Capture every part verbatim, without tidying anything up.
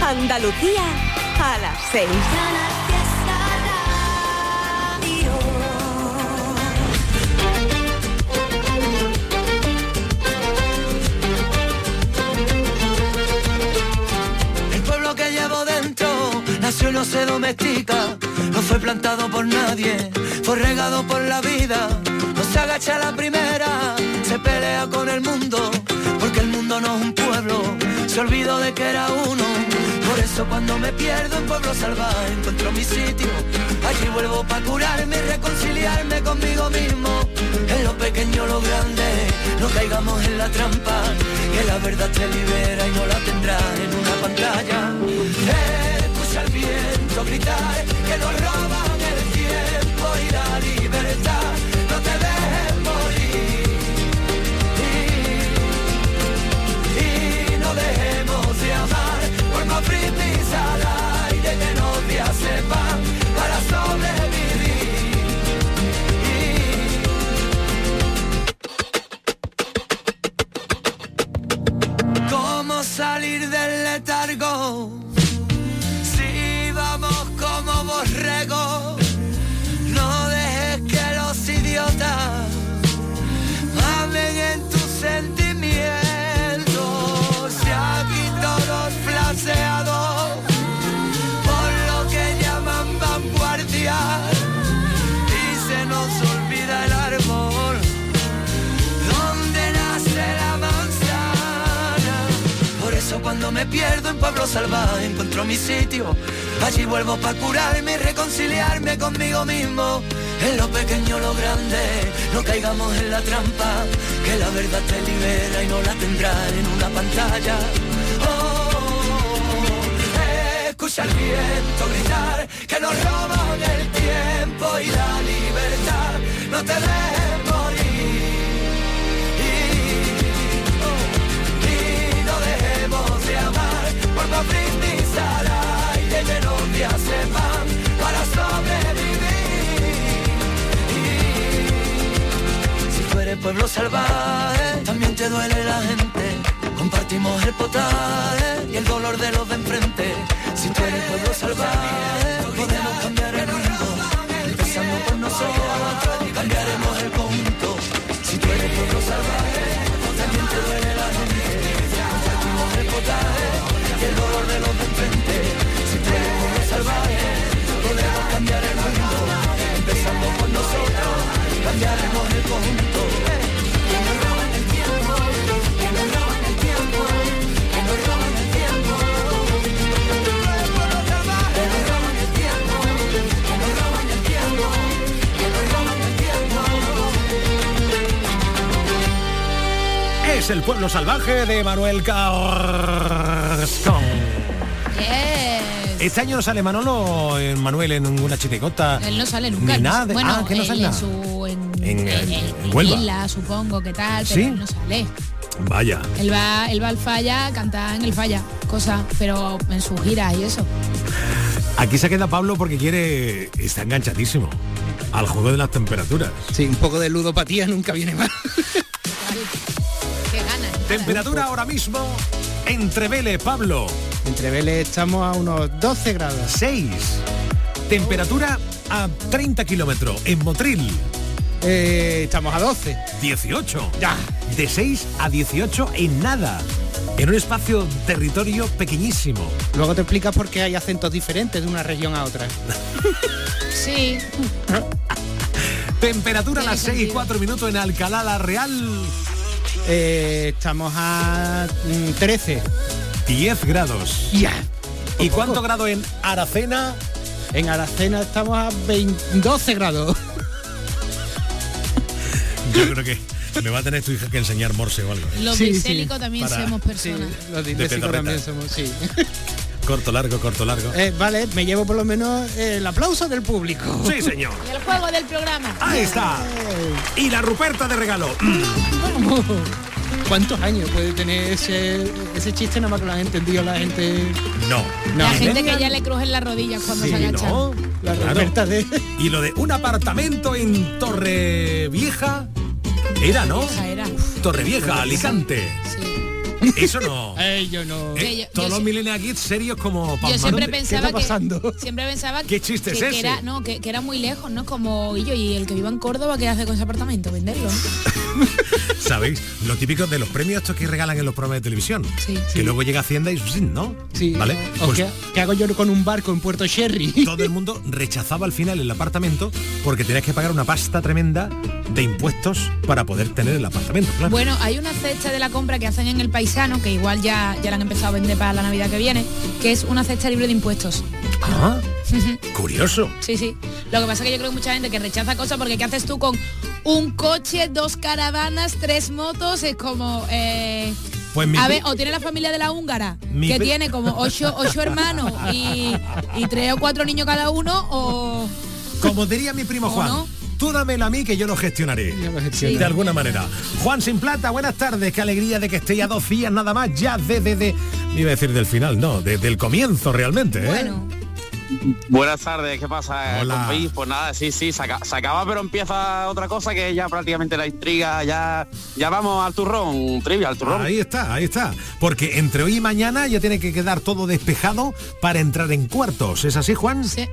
Andalucía a las seis. El pueblo que llevo dentro nació y no se domestica, no fue plantado por nadie, fue regado por la vida, no se agacha a la primera, se pelea con el mundo, porque el mundo no es un pueblo, se olvidó de que era uno. Por eso cuando me pierdo en pueblo salvaje encuentro mi sitio, allí vuelvo para curarme y reconciliarme conmigo mismo. En lo pequeño lo grande, no caigamos en la trampa, que la verdad te libera y no la tendrás en una pantalla. Escucha el viento gritar, que nos roban el tiempo y la libertad, no te dejes morir. Y, y no dejemos de amar, por más brindis al aire que nos sepan para sobrevivir. ¿Cómo salir del letargo? Si vamos como borregos, no dejes que los idiotas amen en tus sentimientos. Si aquí todos flaseados por lo que llaman vanguardia y se nos olvida el árbol donde nace la manzana. Por eso cuando me pierdo en pueblo salvaje encuentro mi sitio, allí vuelvo para curarme y reconciliarme conmigo mismo. En lo pequeño lo grande, no caigamos en la trampa, que la verdad te libera y no la tendrás en una pantalla. Oh, escucha el viento gritar, que nos roban el tiempo y la libertad, no te dejes morir. Y, oh, y no dejemos de amar, por más brindis al aire que nos sepan para sobrevivir. Eres pueblo salvaje, también te duele la gente, compartimos el potaje y el dolor de los de enfrente. Si tú eres pueblo salvaje, podemos cambiar el mundo, empezando por nosotros, cambiaremos el conjunto. Si tú eres pueblo salvaje, también te duele la gente, compartimos el potaje y el dolor de los de enfrente. Si tú eres pueblo salvaje, podemos cambiar el mundo, empezando por nosotros, cambiaremos el conjunto. Que nos roban el tiempo, que nos roban el tiempo, que nos roban el tiempo. Que nos roban el tiempo, que nos roban el tiempo, que nos roban el tiempo. Es el pueblo salvaje de Manuel Carrascón. Yes. Este año no sale Manolo, en Manuel, en una chirigota. Él no sale nunca. Ni nada de, bueno, ah, que no él sale en nada. su en, En, en, en, en, en Huelva. Isla, supongo que tal, pero ¿Sí? él no sale. Vaya. Él va, él va al Falla, canta en el Falla, cosa, pero en sus giras y eso. Aquí se queda Pablo porque quiere, está enganchadísimo al juego de las temperaturas. Sí, un poco de ludopatía nunca viene mal. Qué ganas. Temperatura ahora mismo entre Vélez, Pablo. Entre Vélez estamos a unos doce grados. seis. Temperatura a treinta kilómetros en Motril. Eh, estamos a doce. dieciocho. Ya. De seis a dieciocho en nada. En un espacio territorio pequeñísimo. Luego te explicas por qué hay acentos diferentes de una región a otra. Sí. Temperatura a las Tiene seis y sentido. cuatro minutos en Alcalá la Real. Eh, estamos a mm, trece. diez grados. Ya. ¿Y cuánto grado en Aracena? En Aracena estamos a veinte, doce grados. Yo creo que me va a tener tu hija que enseñar Morse o algo. Los Sí, disléxicos sí. también Para- somos Sí, personas. los De disléxicos pedorreta. también somos, sí. Corto, largo, corto, largo. Eh, vale, me llevo por lo menos eh, el aplauso del público. Sí, señor. Y el juego del programa. Ahí está. Y la Ruperta de regalo. Vamos. ¿Cuántos años puede tener ese, ese chiste? Nada más que lo han entendido la gente. No. No, La gente venga. que ya le crujen las rodillas cuando Sí, se agachan. ¿no? La Claro. Roberta de... Y lo de un apartamento en Torrevieja era, ¿no? Esa era. Torrevieja, Alicante. Sí. Eso no. Eh, yo no. Eh, Sí, yo- todos yo los sé- millennial kids serios como Yo siempre pasmando. pensaba está que pasando? siempre pensaba ¿Qué chiste que, es que ese? era no que, que era muy lejos, ¿no? Como y yo y el que viva en Córdoba, ¿qué hace con ese apartamento? Venderlo. ¿Sabéis? Lo típico de los premios estos que regalan en los programas de televisión. Sí. Que Sí. luego llega Hacienda y ¿no? Sí. ¿Vale? ¿O Pues qué, qué hago yo con un barco en Puerto Sherry? todo el mundo rechazaba al final el apartamento porque tenías que pagar una pasta tremenda de impuestos para poder tener el apartamento, claro. Bueno, hay una cesta de la compra que hacen en El Paisano, que igual ya, ya la han empezado a vender para la Navidad que viene, que es una cesta libre de impuestos. Ah, curioso. Sí, sí. Lo que pasa es que yo creo que mucha gente que rechaza cosas porque ¿qué haces tú con un coche, dos caravanas, tres motos? Es como... eh, Pues mi a pri- ver, o tiene la familia de la húngara, Mi que pri- tiene como ocho, ocho hermanos y, y tres o cuatro niños cada uno, o... Como diría mi primo ¿O Juan, no? tú dámelo a mí que yo lo gestionaré. Yo lo gestiono. De alguna manera. Juan Sin Plata, buenas tardes, qué alegría de que esté a dos días nada más, ya de, de, de, iba a decir del final, no, de- del comienzo realmente, ¿eh? Bueno, Buenas tardes, ¿qué pasa? Hola. compis? Pues nada, sí, sí, se acaba, se acaba, pero empieza otra cosa que ya prácticamente la intriga, ya ya vamos al turrón, trivia, al turrón. Ahí está, ahí está. Porque entre hoy y mañana ya tiene que quedar todo despejado para entrar en cuartos. ¿Es así, Juan? sí.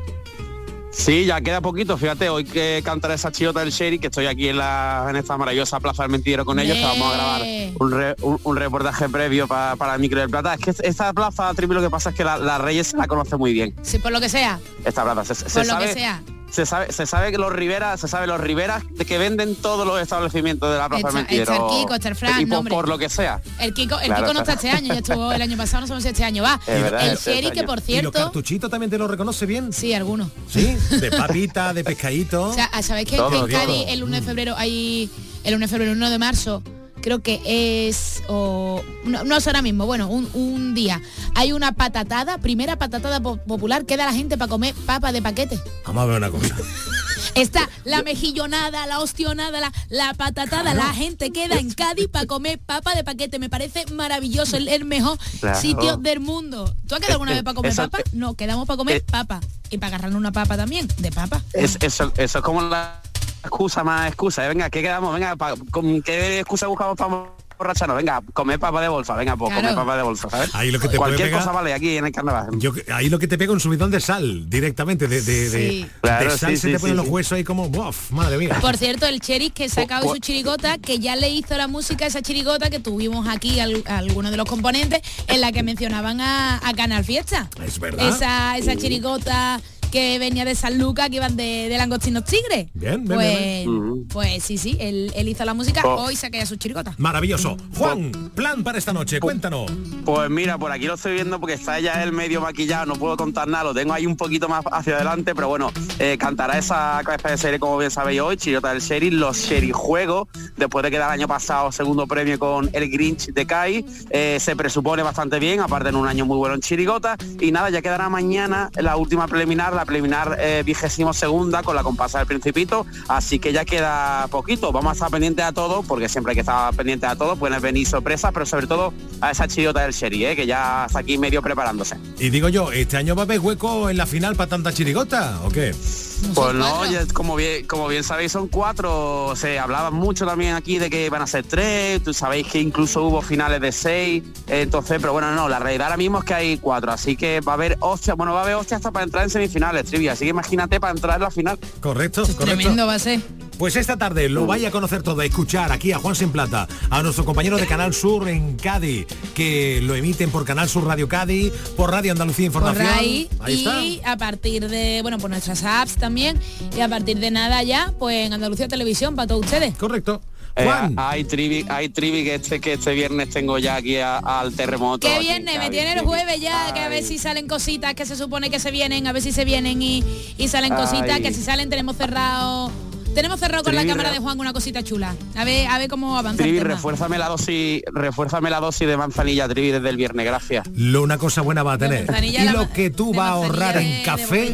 Sí, ya queda poquito, fíjate, hoy que cantará esa chillota del Sherry, que estoy aquí en la en esta maravillosa Plaza del Mentidero con ellos, que vamos a grabar ¡Bien! un, re- un, un reportaje previo pa- para el Micro del Plata. Es que esta plaza, Trivi, lo que pasa es que la, la Reyes se la conoce muy bien, Sí, por lo que sea, esta plaza. Se, se por lo sabe, que sea. Se sabe, se sabe que los Riveras, se sabe los Riveras de que venden todos los establecimientos de la Plaza del Está- Mentidero. está el Kiko, está el Fran, y por, hombre. por lo que sea. El Kiko, el Claro, Kiko no está está. este año, ya estuvo el año pasado, no sabemos si este año va. Es verdad, el este Sherry, que año. por ¿Y los cierto, cartuchitos también te lo reconoce bien? sí, algunos. ¿Sí? De papita, de pescadito. O sea, ¿sabéis que Todo, en Cádiz todo. el uno de febrero hay, el uno de febrero, el uno de marzo, creo que es, o no, no sé ahora mismo, bueno, un, un día, hay una patatada, primera patatada po- popular, queda la gente para comer papa de paquete. Vamos a ver una cosa. Está la mejillonada, la ostionada, la, la patatada, la gente queda en Cádiz para comer papa de paquete. Me parece maravilloso, el, el mejor Claro. sitio del mundo. ¿Tú has quedado alguna Eh, vez para comer eso- papa? No, quedamos para comer eh, papa. Y para agarrarnos una papa también, de papa. Es, eso, eso es como la excusa más excusa. ¿eh? Venga, ¿qué quedamos? Venga, pa- ¿con qué excusa buscamos para borracharnos? Venga, comer papa de bolsa. Venga, pues Claro. comer papa de bolsa, ¿sabes? Ahí lo que te Cualquier puede pegar- cosa vale aquí en el carnaval. Yo, ahí lo que te pega un subidón de sal directamente, de, de, de- Sí. de Claro, sal sí, se sí, te ponen sí, los sí. huesos ahí como, ¡buf! Madre mía. Por cierto, el Cheris que sacaba Pu- su chirigota, que ya le hizo la música a esa chirigota que tuvimos aquí al- a algunos de los componentes, en la que mencionaban a, a Canal Fiesta. Es verdad. Esa, esa chirigota que venía de San Lucas, que iban de, de Langostinos Tigre. Bien, bien, pues, bien, bien. pues sí, sí, él, él hizo la música, Oh. hoy saca ya su chirigota. Maravilloso. Juan, plan para esta noche, cuéntanos. Pues mira, por aquí lo estoy viendo porque está ya el medio maquillado, no puedo contar nada, lo tengo ahí un poquito más hacia adelante, pero bueno, eh, cantará esa cabeza de serie, como bien sabéis hoy, Chirigota del Sherry, los Sherry Juegos, después de quedar el año pasado segundo premio con el Grinch de Kai, eh, se presupone bastante bien, aparte en un año muy bueno en Chirigota, y nada, ya quedará mañana la última preliminar, la preliminar eh, vigésimo segunda con la comparsa del Principito, así que ya queda poquito, vamos a estar pendientes a todo, porque siempre hay que estar pendientes a todo, pueden venir sorpresas, pero sobre todo a esa Chirigota del Sherry, eh, que ya está aquí medio preparándose. Y digo yo, ¿este año va a haber hueco en la final para tanta chirigota o qué? No Pues son no, cuatro. ya, como bien como bien sabéis son cuatro, se hablaba mucho también aquí de que iban a ser tres, tú sabéis que incluso hubo finales de seis, eh, entonces, pero bueno, no, la realidad ahora mismo es que hay cuatro, así que va a haber hostia, bueno, va a haber hostia hasta para entrar en semifinales, Trivia, así que imagínate para entrar en la final. Correcto, Esto es correcto. tremendo va a ser. Pues esta tarde lo vaya a conocer todo, a escuchar aquí a Juan Sin Plata, a nuestro compañero de Canal Sur en Cádiz, que lo emiten por Canal Sur Radio Cádiz, por Radio Andalucía Por Información. ahí, Ahí y está. a partir de, bueno, por nuestras apps también, y a partir de nada ya, pues en Andalucía Televisión para todos ustedes. Correcto. Eh, Juan, hay trivi, hay trivi que este que este viernes tengo ya aquí a- al terremoto. Que aquí en viernes, me Cádiz, tiene el trivi. jueves ya, que a ver Ay. si salen cositas que se supone que se vienen, a ver si se vienen y, y salen cositas, Ay. que si salen tenemos cerrado, tenemos cerrado con la Trivi, cámara re- de Juan una cosita chula. A ver, a ver cómo avanza el Trivi, tema. refuérzame la dosis, refuérzame la dosis de manzanilla, Trivi, desde el viernes, gracias. lo una cosa buena va a De tener. manzanilla Y la lo ma- que tú de vas a manzanilla ahorrar de- en de café, botella.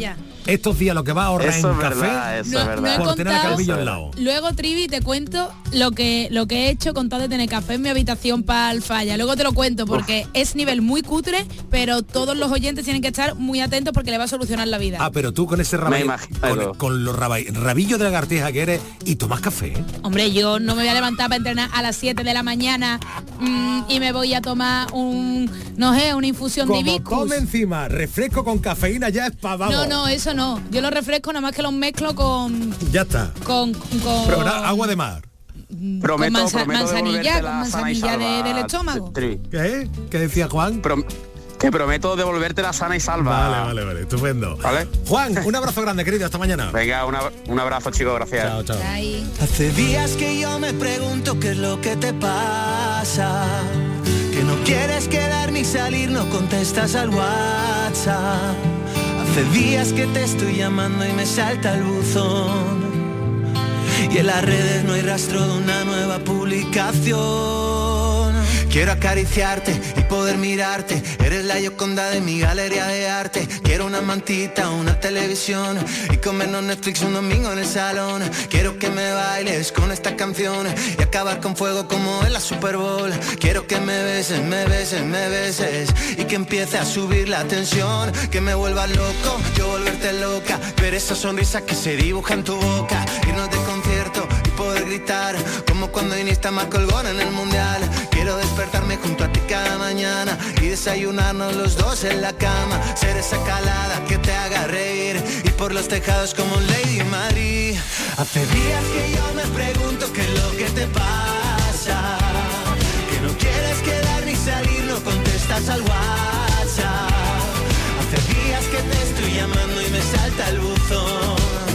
estos días lo que va a ahorrar Eso en es café verdad, eso No- es no he verdad. por tener el contado- calvillo al lado. Luego, Trivi, te cuento lo que lo que he hecho con tal de tener café en mi habitación para el falla. Luego te lo cuento porque es nivel muy cutre, pero todos los oyentes tienen que estar muy atentos porque le va a solucionar la vida. Ah, pero tú con ese Me rabillo, imagino. con, con los rabi- rabillos de lagartija que eres y tomas café. Hombre, yo no me voy a levantar para entrenar a las siete de la mañana mm, y me voy a tomar un, no sé, una infusión de Como hibiscus. come encima refresco con cafeína ya es para vamos. No, no, eso no. Yo los refresco nada más que los mezclo con Ya está. con, con Pero ahora, agua de mar. Prometo, con manza- prometo manzanilla, devolverte con la sana y manzanilla de- salva, del estómago. Trivi. ¿Qué? ¿Qué decía Juan? Prom- que prometo devolverte la sana y salva. Vale, vale, vale, estupendo. ¿Vale? Juan, un abrazo grande, querido, hasta mañana. Venga, una- un abrazo, chicos, gracias. Chao, chao. Ay. Hace días que yo me pregunto qué es lo que te pasa, que no quieres quedar ni salir, no contestas al WhatsApp. Hace días que te estoy llamando y me salta el buzón, y en las redes no hay rastro de una nueva publicación. Quiero acariciarte y poder mirarte, eres la Gioconda de mi galería de arte. Quiero una mantita, una televisión y comernos Netflix un domingo en el salón. Quiero que me bailes con esta canción y acabar con fuego como en la Super Bowl. Quiero que me beses, me beses, me beses y que empiece a subir la tensión, que me vuelvas loco, yo volverte loca, ver esa sonrisa que se dibuja en tu boca, irnos de concierto y poder gritar como cuando Iniesta marcó el gol en el Mundial. Quiero despertarme junto a ti cada mañana y desayunarnos los dos en la cama, ser esa calada que te haga reír y por los tejados como Lady Mari. Hace días que yo me pregunto qué es lo que te pasa, que no quieres quedar ni salir, no contestas al WhatsApp. Hace días que te estoy llamando y me salta el buzón,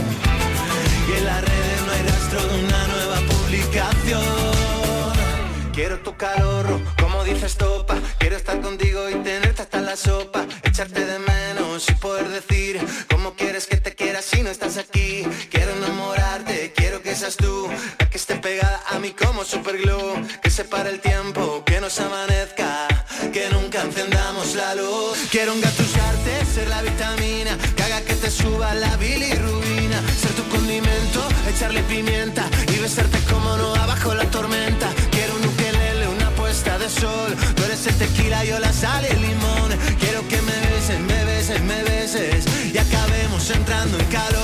y en las redes no hay rastro de una nueva publicación. Quiero tu calor, como dices topa, quiero estar contigo y tenerte hasta la sopa, echarte de menos y poder decir cómo quieres que te quiera si no estás aquí. Quiero enamorarte, quiero que seas tú la que esté pegada a mí como superglue, que separe el tiempo, que nos amanezca, que nunca encendamos la luz. Quiero engatusarte, ser la vitamina que haga que te suba la bilirrubina, ser tu condimento, echarle pimienta y besarte como no abajo la tormenta. Quiero un ukelele, una puesta de sol, tú eres el tequila, yo la sal y el limón. Quiero que me beses, me beses, me beses y acabemos entrando en calor.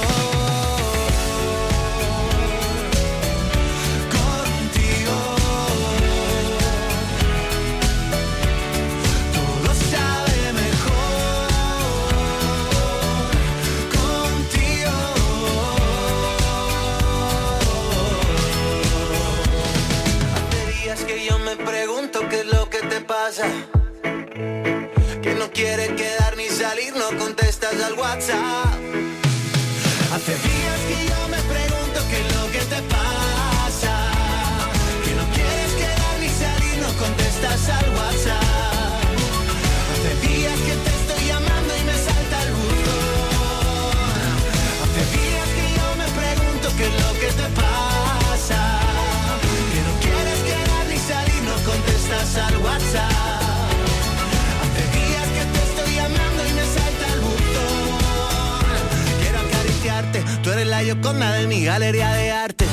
¿Qué es lo que te pasa? Que no quieres quedar ni salir, no contestas al WhatsApp. Hace días que yo me pregunto qué es lo que te pasa, que no quieres quedar ni salir, no contestas al WhatsApp. Hace días que te estoy llamando y me salta el buzón. Hace días que yo me pregunto qué es lo que te pasa, contestas al WhatsApp. Hace días que te estoy llamando y me salta el buzón. Quiero acariciarte, tú eres la Gioconda de mi galería de arte.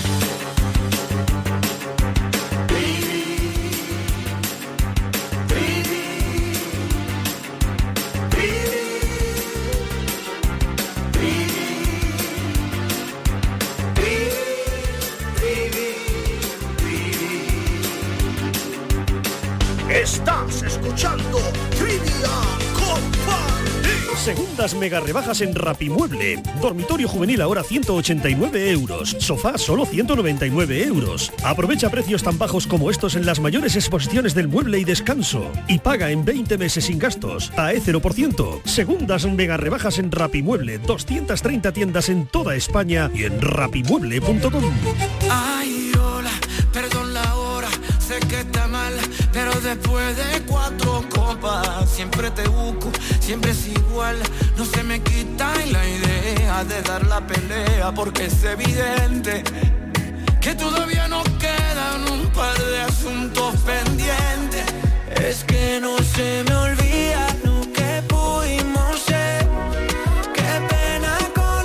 Estás escuchando Trivia Company. Segundas mega rebajas en Rapimueble. Dormitorio juvenil ahora ciento ochenta y nueve euros. Sofá solo ciento noventa y nueve euros. Aprovecha precios tan bajos como estos en las mayores exposiciones del mueble y descanso. Y paga en veinte meses sin gastos. A E cero por ciento. Segundas mega rebajas en Rapimueble. doscientas treinta tiendas en toda España y en rapimueble punto com. Ay, hola, perdón la hora, sé que está mal, pero después de cuatro copas siempre te busco, siempre es igual, no se me quita la idea de dar la pelea, porque es evidente que todavía nos quedan un par de asuntos pendientes. Es que no se me olvida lo que pudimos ser, qué pena con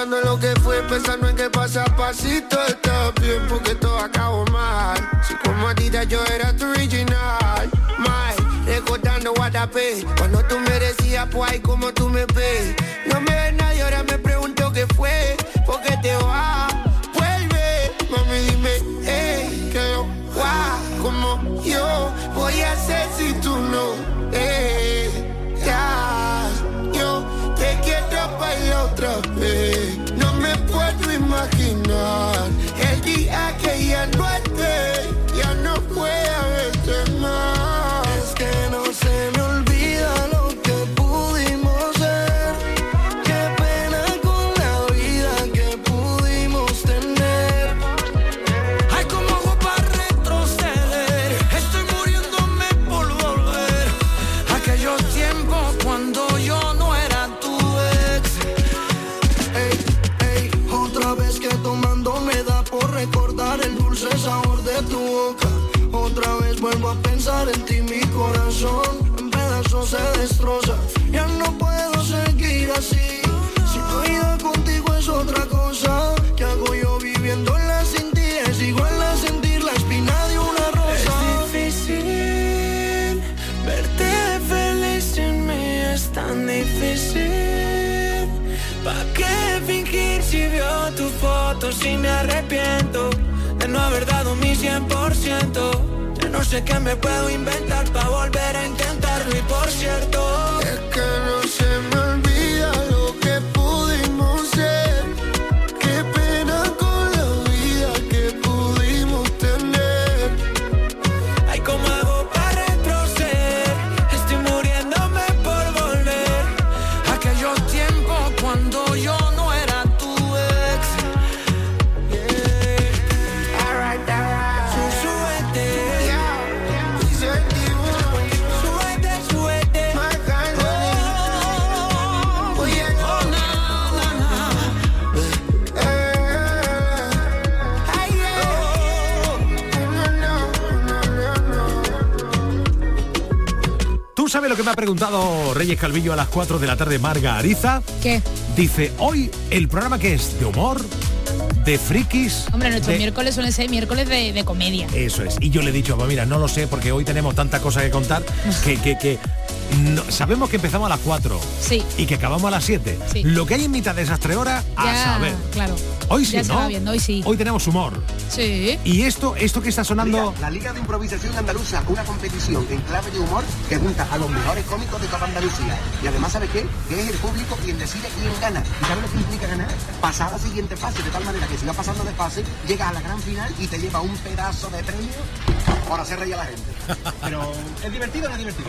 Pensando en lo que fue, pensando en que pasa a pasito. Está bien porque todo acabó mal. Si como a ti yo era tu original. My, recordando Guadapé. Cuando tú me decías, pues, como tú me ves. No me ves nadie, ahora me pregunto qué fue. ¿Por qué te vas? Vuelve, mami, dime, hey, que yo, wow, como yo voy a hacer si tú no, hey, ya, yo te quiero bailar otra vez. No me puedo imaginar el día que ya no esté, ya no pueda verte más. Es que no se me olvida lo que pudimos ser. Qué pena con la vida que pudimos tener. Ay, ¿cómo hago para retroceder? Estoy muriéndome por volver a aquellos tiempos cuando yo no era tu ex. Ey, ey, otra vez que tomando me da por recordar el dulce sabor de tu boca. Otra vez vuelvo a pensar en ti, mi corazón en pedazos se destroza. Ya no puedo seguir así. Si tu vida contigo es otra cosa, ¿qué hago yo viviendo en la sin ti? Es igual a sentir la espina de una rosa. Es difícil verte feliz sin mí, es tan difícil. ¿Pa' qué fingir si veo tus fotos y me arrepiento de no haber dado mi cien por ciento? Ya no sé qué me puedo inventar para volver a intentarlo. Y por cierto, es que no se me olvida lo que pudimos ser. Qué pena con la vida que pudimos tener. ay, ¿cómo hago para retroceder? Estoy muriéndome por volver a aquellos tiempos cuando yo no era tu ex. Yeah. Alright, alright. Sú- súbete, Dice el tiburón, súbete, súbete. my kind of Oh, nigga. Oye, oh, na, na, na. eh, Ay, yeah. no, no, no, no, no. ¿Tú sabes lo que me ha preguntado Reyes Calvillo a las cuatro de la tarde, Marga Ariza? ¿Qué? Dice, hoy el programa que es de humor, de frikis... Hombre, nuestros de- miércoles suelen ser miércoles de, de comedia. Eso es. Y yo le he dicho, pues mira, no lo sé, porque hoy tenemos tanta cosa que contar que, que, que no- sabemos que empezamos a las cuatro Sí. y que acabamos a las siete. Sí. Lo que hay en mitad de esas tres horas, a Ya, saber. claro. Hoy sí, Ya se ¿no? va viendo, hoy sí. Hoy tenemos humor. Sí. Y esto, esto que está sonando... La Liga de Improvisación Andaluza, una competición en clave de humor que junta a los mejores cómicos de toda Andalucía. Y además, ¿sabe qué? Que es el público quien decide quién gana. ¿Y sabe lo que implica ganar? Pasar a la siguiente fase, de tal manera que si vas pasando de fase, llegas a la gran final y te lleva un pedazo de premio por hacer reír a la gente. Pero ¿es divertido o no es divertido?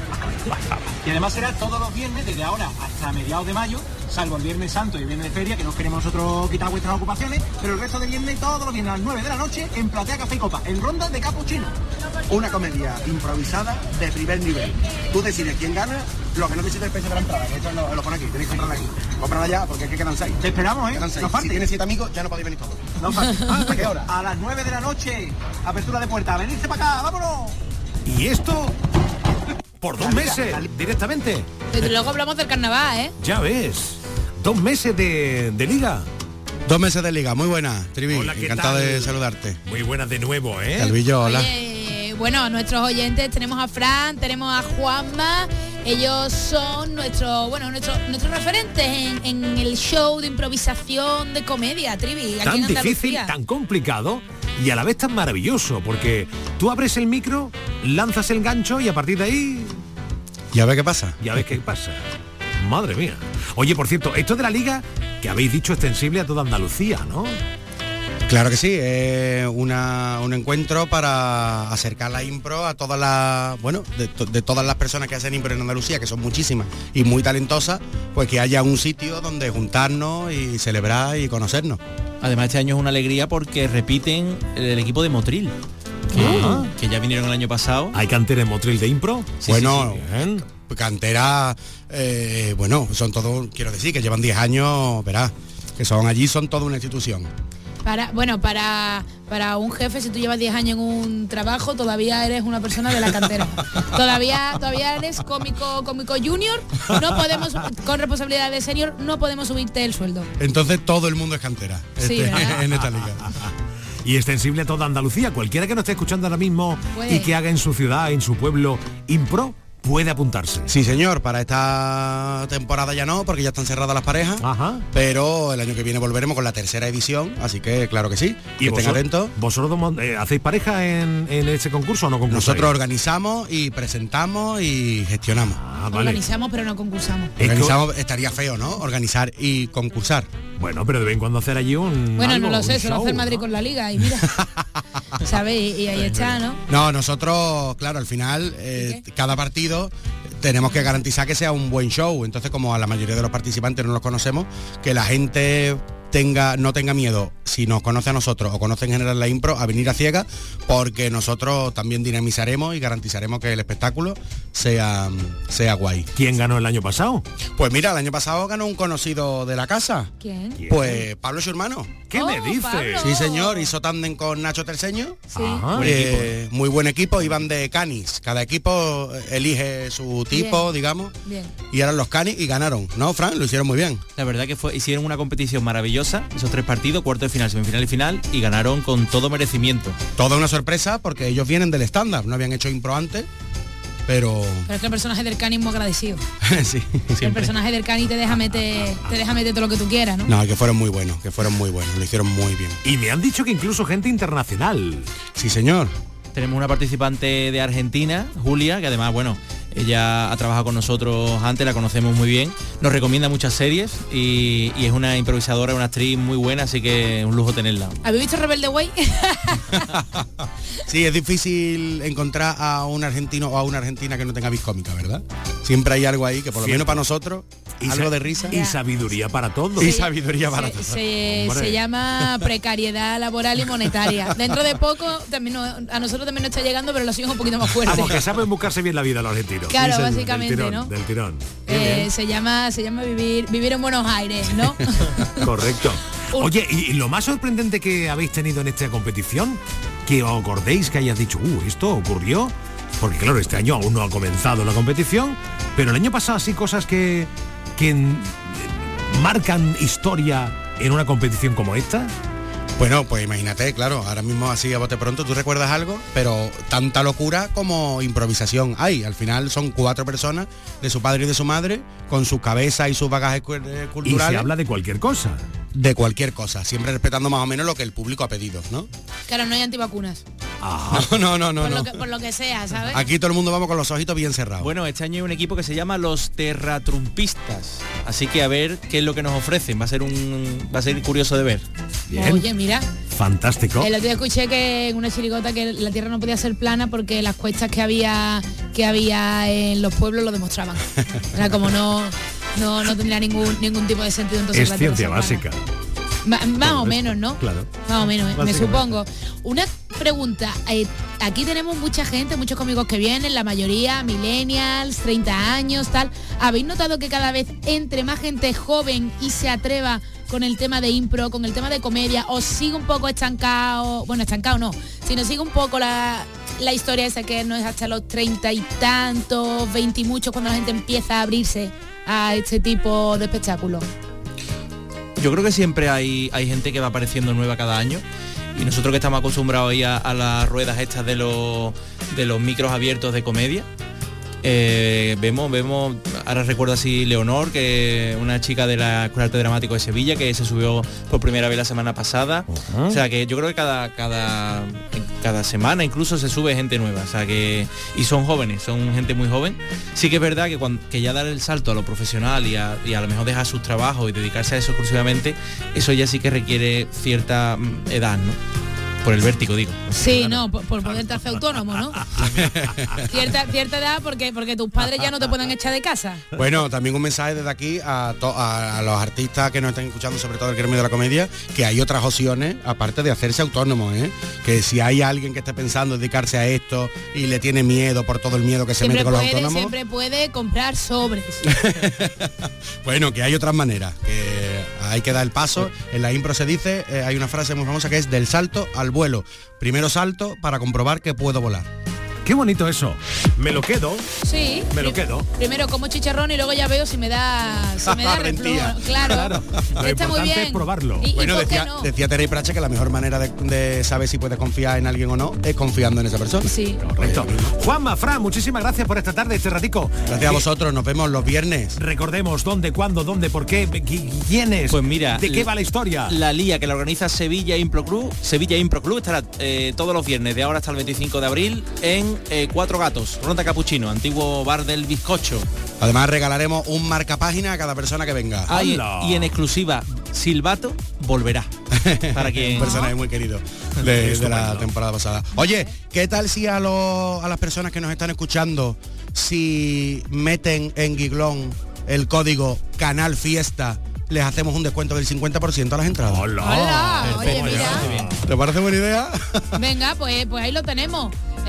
Y además será todos los viernes, desde ahora hasta mediados de mayo, salvo el Viernes Santo y el Viernes de Feria, que no queremos nosotros quitar vuestras ocupaciones, pero el resto de viernes, todos los viernes a las nueve de la noche, en Platea Café y Copa, en Ronda de Capuchino. Una comedia improvisada de primer nivel. Tú decides quién gana, lo que no decides es el precio de la entrada, que esto lo, lo pone aquí, tenéis que comprarla aquí. Cómprala ya, porque es que quedan seis. Te esperamos, ¿eh? Quedan seis. No Si faltes. tienes siete amigos, ya no podéis venir todos. No faltes. Ah, ¿A qué hora? A las nueve de la noche, apertura de puerta. Venirse para acá, vámonos. Y esto... Por dos meses, directamente. Desde luego hablamos del carnaval, ¿eh? Ya ves. Dos meses de, de liga. Dos meses de liga, muy buena, Trivi. Hola, ¿qué Encantado tal? de saludarte. Muy buenas de nuevo, ¿eh? Calvillo, hola. Oye, bueno, nuestros oyentes, tenemos a Fran, tenemos a Juanma, ellos son nuestros, bueno, nuestros nuestros referentes en, en el show de improvisación de comedia, Trivi, aquí Tan en difícil, Andalucía. tan complicado y a la vez tan maravilloso, porque tú abres el micro, lanzas el gancho y a partir de ahí ¿Ya ves qué pasa? ya ves qué pasa. Madre mía. Oye, por cierto, esto de la liga que habéis dicho extensible a toda Andalucía, ¿no? Claro que sí, es una, un encuentro para acercar la impro a todas las, bueno, de, to- de todas las personas que hacen impro en Andalucía, que son muchísimas y muy talentosas, pues que haya un sitio donde juntarnos y celebrar y conocernos. Además, este año es una alegría porque repiten el, el equipo de Motril, que, Ah. que ya vinieron el año pasado. ¿Hay cantera en Motril de impro? Sí, bueno, sí, Bien. cantera, eh, bueno, son todos, quiero decir, que llevan diez años, verás, que son allí, son toda una institución. Para, bueno, para, para un jefe, si tú llevas diez años en un trabajo, todavía eres una persona de la cantera. todavía, todavía eres cómico, cómico junior, no podemos, con responsabilidad de senior, no podemos subirte el sueldo. Entonces todo el mundo es cantera Sí, este, en esta liga. Y extensible a toda Andalucía. Cualquiera que nos esté escuchando ahora mismo Puede. y que haga en su ciudad, en su pueblo, impro, puede apuntarse. Sí, señor, para esta temporada ya no, porque ya están cerradas las parejas. Ajá. Pero el año que viene volveremos con la tercera edición, así que claro que sí. ¿Y que vosotros, estén atentos. vosotros eh, hacéis pareja en, en ese concurso o no concursáis? Nosotros organizamos y presentamos y gestionamos. Ah, vale. Organizamos pero no concursamos. Organizamos, estaría feo, ¿no? Organizar y concursar. Bueno, pero de vez en cuando hacer allí un Bueno, algo, no lo sé, un se lo show, hace el Madrid ¿no? con la Liga y mira, ¿sabes? Y, y ahí está, ¿no? No, nosotros, claro, al final, eh, cada partido tenemos que garantizar que sea un buen show. Entonces, como a la mayoría de los participantes no los conocemos, que la gente tenga no tenga miedo, si nos conoce a nosotros o conoce en general la impro, a venir a ciegas, porque nosotros también dinamizaremos y garantizaremos que el espectáculo sea, sea guay. ¿Quién ganó el año pasado? Pues mira, el año pasado ganó un conocido de la casa. ¿Quién? Pues Pablo su hermano. ¿Qué Oh, me dices? Pablo. Sí, señor, hizo tándem con Nacho Terceño. Sí. Ajá. Buen equipo, Eh, muy buen equipo, iban de canis. Cada equipo elige su tipo, Bien. digamos. Bien. Y eran los canis y ganaron. ¿No, Fran? Lo hicieron muy bien. La verdad que fue, hicieron una competición maravillosa, esos tres partidos, cuarto de final, semifinal y final, y ganaron con todo merecimiento. Toda una sorpresa porque ellos vienen del estándar, no habían hecho impro antes, pero Pero es que el personaje del Cani es muy agradecido. sí. El personaje del Cani te deja meter, te deja meter todo lo que tú quieras, ¿no? No, que fueron muy buenos, que fueron muy buenos, lo hicieron muy bien. Y me han dicho que incluso gente internacional. Sí, señor. Tenemos una participante de Argentina, Julia, que además, bueno, ella ha trabajado con nosotros antes, la conocemos muy bien, nos recomienda muchas series y, y es una improvisadora, una actriz muy buena, así que es un lujo tenerla. ¿Habéis visto Rebelde Way? Sí, es difícil encontrar a un argentino o a una argentina que no tenga vis cómica, ¿verdad? Siempre hay algo ahí que por lo Cierto. menos para nosotros, Y algo sa- de risa. Y sabiduría para todos. Y sabiduría para se, todos. se, Hombre. se llama precariedad laboral y monetaria. Dentro de poco también nos- a nosotros también nos está llegando, pero lo sigo un poquito más fuerte. Vamos, que saben buscarse bien la vida los argentinos. Claro, Sí, señor. básicamente, del tirón, ¿no? Del tirón. Qué Eh, bien. se llama se llama vivir vivir en Buenos Aires, ¿no? Correcto. Un- Oye, y, y lo más sorprendente que habéis tenido en esta competición, que os acordéis que hayas dicho, uh, esto ocurrió, porque claro, este año aún no ha comenzado la competición, pero el año pasado sí cosas que, que mm, marcan historia en una competición como esta. Bueno, pues imagínate, claro, ahora mismo así a bote pronto, tú recuerdas algo, pero tanta locura como improvisación hay. Al final son cuatro personas, de su padre y de su madre, con sus cabezas y sus bagajes cu- eh, Y culturales. se habla de cualquier cosa. De cualquier cosa, siempre respetando más o menos lo que el público ha pedido, ¿no? Claro, no hay antivacunas. Ah, No, no, no, no. por, no. Lo que, por lo que sea, ¿sabes? Aquí todo el mundo vamos con los ojitos bien cerrados. Bueno, este año hay un equipo que se llama los Terratrumpistas, así que a ver qué es lo que nos ofrecen, va a ser un va a ser curioso de ver. bien. Oye, mira, Fantástico. el otro día escuché que en una chirigota que la tierra no podía ser plana porque las cuestas que había que había en los pueblos lo demostraban. Era como no no, no tendría ningún ningún tipo de sentido entonces Es la tierra ciencia ser plana. básica. Ma- más o Correcto, menos, ¿no? claro. Más o menos, me Básicamente. supongo. Una pregunta, eh, aquí tenemos mucha gente, muchos cómicos que vienen, la mayoría millennials, treinta años, tal. ¿Habéis notado que cada vez entre más gente joven y se atreva con el tema de impro, con el tema de comedia, o sigue un poco estancado, bueno, estancado no, sino sigue un poco la, la historia esa que no es hasta los treinta y tantos, veinte y muchos, cuando la gente empieza a abrirse a este tipo de espectáculos? Yo creo que siempre hay, hay gente que va apareciendo nueva cada año y nosotros que estamos acostumbrados a ir a, a las ruedas estas de los, de los micros abiertos de comedia, eh, vemos, vemos, ahora recuerdo así Leonor, que una chica de la Escuela de Arte Dramático de Sevilla, que se subió por primera vez la semana pasada. Ajá. O sea que yo creo que cada, cada, cada semana incluso se sube gente nueva, o sea que, y son jóvenes, son gente muy joven. Sí que es verdad que, cuando, que ya dar el salto a lo profesional y a, y a lo mejor dejar sus trabajos y dedicarse a eso exclusivamente, eso ya sí que requiere cierta mm, edad, ¿no? Por el vértigo, digo. Sí, no, por, por poderte hacer autónomo, ¿no? cierta, cierta edad porque, porque tus padres ya no te pueden echar de casa. Bueno, también un mensaje desde aquí a, to- a, a los artistas que nos están escuchando, sobre todo el gremio de la comedia, que hay otras opciones aparte de hacerse autónomos, ¿eh? Que si hay alguien que esté pensando en dedicarse a esto y le tiene miedo por todo el miedo que se Siempre mete con los puede, autónomos, siempre puede comprar sobres. bueno, que hay otras maneras, que hay que dar el paso. En la impro se dice, eh, hay una frase muy famosa que es del salto al vuelo. Primero salto para comprobar que puedo volar. Qué bonito eso. Me lo quedo. Sí. Me lo quedo. Primero como chicharrón y luego ya veo si me da si me da reflujo. Claro. Claro. Lo Está muy bien. es probarlo. Y, bueno, y ¿por qué decía, no? decía Terry Pratchett que la mejor manera de, de saber si puedes confiar en alguien o no es confiando en esa persona. Sí. Correcto. Juanma, Fran, muchísimas gracias por esta tarde, este ratico. Gracias a vosotros, nos vemos los viernes. Recordemos dónde, cuándo, dónde, por qué, quién es, Pues mira, de qué va la historia. La Lía, que la organiza Sevilla Impro Club. Sevilla Impro Club estará eh, todos los viernes de ahora hasta el veinticinco de abril en eh, Cuatro Gatos, Ronda Capuchino, antiguo bar del bizcocho. Además regalaremos un marcapágina a cada persona que venga. Ah, y, y en exclusiva, Silbato volverá. Para quien... Un personaje muy querido de, de la temporada pasada. Oye, ¿qué tal si a, los, a las personas que nos están escuchando, si meten en Giglón el código Canal Fiesta, les hacemos un descuento del cincuenta por ciento a las entradas? ¡Hola! Hola. Oye, mira. ¿Te parece buena idea? Venga, pues, pues ahí lo tenemos.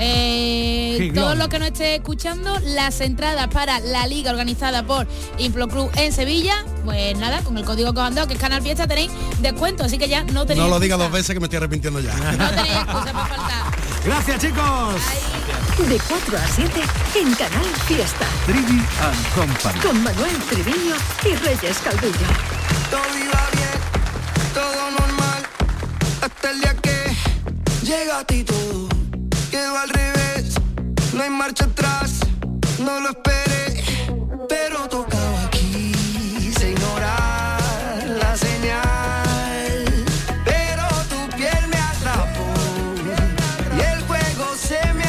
Eh, todos los que nos esté escuchando, las entradas para la liga organizada por Impro Club en Sevilla, pues nada, con el código que os han dado, que es Canal Fiesta, tenéis descuento, así que ya no tenéis No lo diga excusa. dos veces que me estoy arrepintiendo ya. No tenéis excusa para faltar. Gracias, chicos. De cuatro a siete en Canal Fiesta. Trivi and Company. Con Manuel Triviño y Reyes Calvillo. Todo iba bien, todo normal, hasta el día que llega a ti todo quedó al revés, no hay marcha atrás, no lo esperé, pero tocaba aquí, se ignorar la señal, pero tu piel me atrapó y el juego se me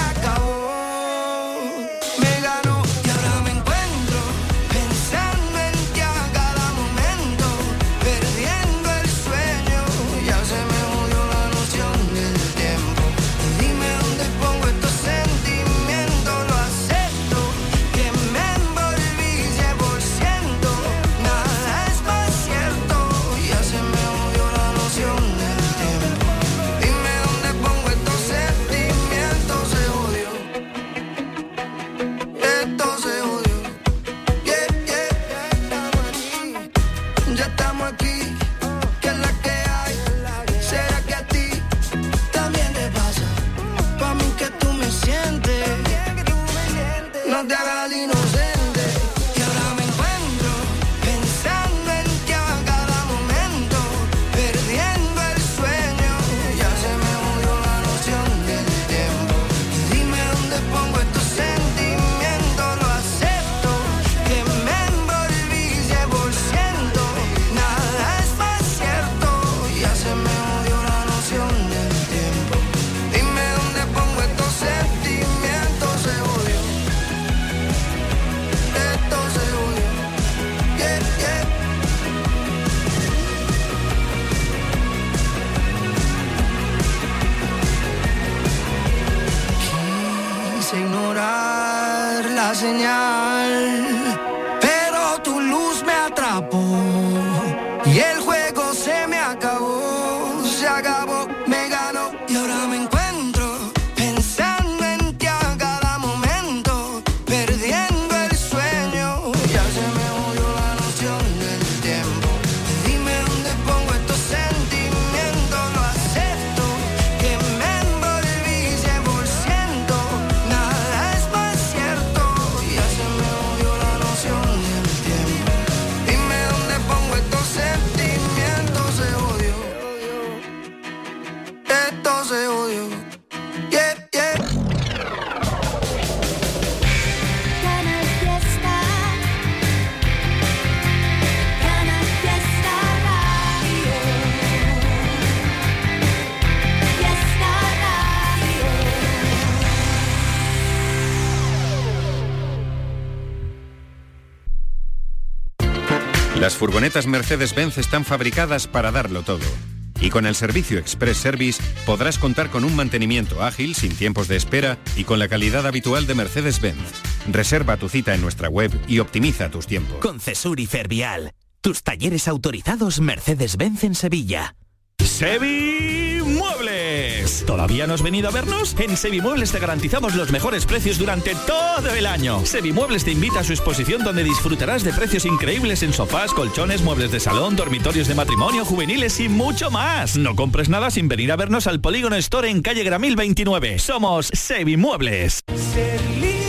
acabó, me ganó y ahora me encuentro pensando en ti a cada momento, perdiendo el sueño, ya se me murió la noción del tiempo. Dime dónde pongo estos sentimientos, lo acepto, que me envolví cien por ciento, nada es más cierto, ya se me murió la noción del tiempo. Dime dónde pongo estos sentimientos, se jodió, esto se jodió, yeah, yeah, ya estamos aquí, que es la que hay, será que a ti también te pasa, pa' mí que tú me sientes, no te hagas la inocente, y ahora me encuentro pensando en ti a cada momento, perdiendo el sueño, ya se me murió la noción del tiempo, dime dónde pongo estos sentimientos, lo acepto, que me envolví cien por ciento, nada es más cierto, ya se me murió la noción del tiempo, dime dónde pongo estos sentimientos, se jodió, esto se jodió, yeah, yeah. Quise ignorar la señal, pero tu luz me atrapó y el juego se me acabó, se acabó, me ganó y ahora me encuentro pensando en ti a cada momento, perdiendo el sueño, ya se me murió la noción del tiempo. Dime dónde pongo estos sentimientos, lo acepto, que me envolví cien por ciento, nada es más cierto, ya se me murió la noción del tiempo. Dime dónde pongo estos sentimientos, se jodió, esto se jodió, yeah, yeah. Canal Fiesta, Canal Fiesta Radio, Fiesta Radio. Las furgonetas Mercedes-Benz están fabricadas para darlo todo. Y con el servicio Express Service podrás contar con un mantenimiento ágil, sin tiempos de espera y con la calidad habitual de Mercedes-Benz. Reserva tu cita en nuestra web y optimiza tus tiempos. Con Cesur y Fervial, tus talleres autorizados Mercedes-Benz en Sevilla. Sevilla Sevimuebles. ¿Todavía no has venido a vernos? En Sevimuebles te garantizamos los mejores precios durante todo el año. Sevimuebles te invita a su exposición donde disfrutarás de precios increíbles en sofás, colchones, muebles de salón, dormitorios de matrimonio, juveniles y mucho más. No compres nada sin venir a vernos al Polígono Store en calle Gramil veintinueve. Somos Sevimuebles. Ser libre.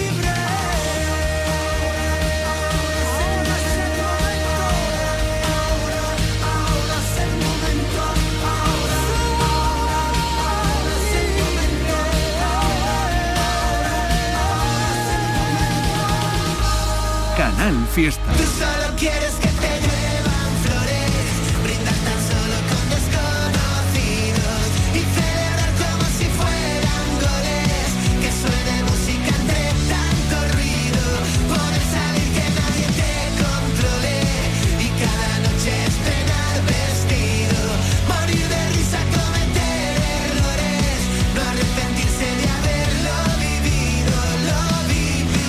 Canal Fiesta. Tú solo quieres que te lluevan flores, brindar tan solo con desconocidos y celebrar como si fueran goles, que suene música entre tanto ruido, poder salir que nadie te controle y cada noche estrenar vestido, morir de risa, cometer errores, no arrepentirse de haberlo vivido, lo vivido.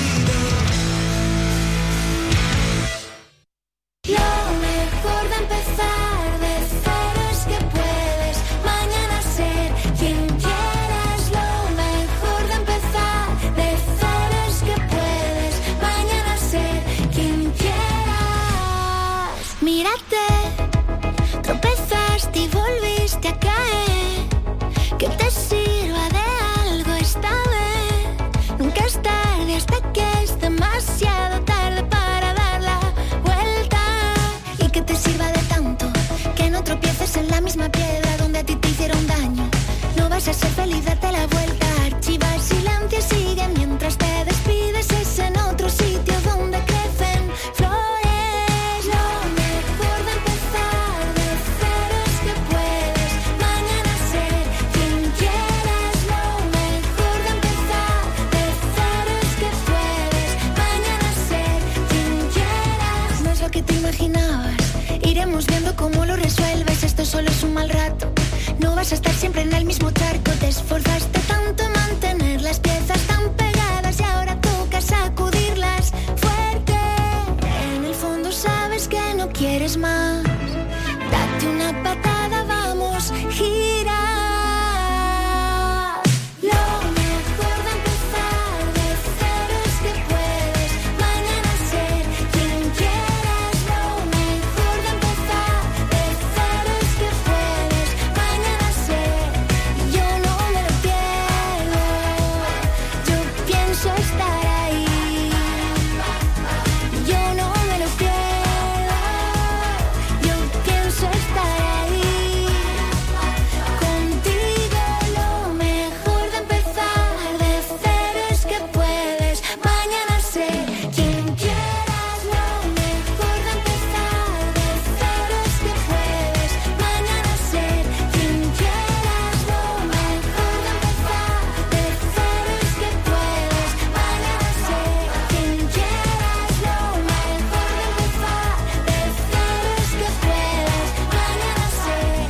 Lo mejor de empezar de cero es que puedes mañana ser quien quieras. Lo mejor de empezar de cero es que puedes mañana ser quien quieras. Mírate, tropezaste y volviste a caer. Que te sirva de algo esta vez. Nunca es tarde hasta que es demasiado tarde para dar la vuelta. Y que te sirva de tanto que no tropieces en la misma piedra donde a ti te hicieron daño. No vas a ser feliz, date la vuelta. Archiva el silencio, sigue mientras te despides. Es en otro sitio donde crecen flores. Lo mejor de empezar de cero es que puedes mañana ser quien quieras. Lo mejor de empezar de cero es que puedes mañana ser quien quieras. No es lo que te imaginabas, iremos viendo cómo lo resuelves. Esto solo es un mal rato, no vas a estar siempre en el mismo charco. Te esforzaste tanto en mantener las piezas tan pegadas y ahora toca sacudirlas fuerte. En el fondo sabes que no quieres más. Date una patada, vamos, gira. Lo mejor de empezar de cero es que puedes mañana ser quien quieras. Lo mejor de empezar de cero es que puedes mañana ser. Yo no me lo pierdo, yo pienso estar ahí. Yo no me lo pierdo, yo pienso estar ahí. Contigo lo mejor de empezar de cero es que puedes mañana ser quien quieras. Lo mejor de empezar de cero es que puedes mañana ser quien quieras. Lo mejor de empezar de cero es que puedes mañana ser quien quieras. Lo mejor de empezar de cero es que puedes mañana ser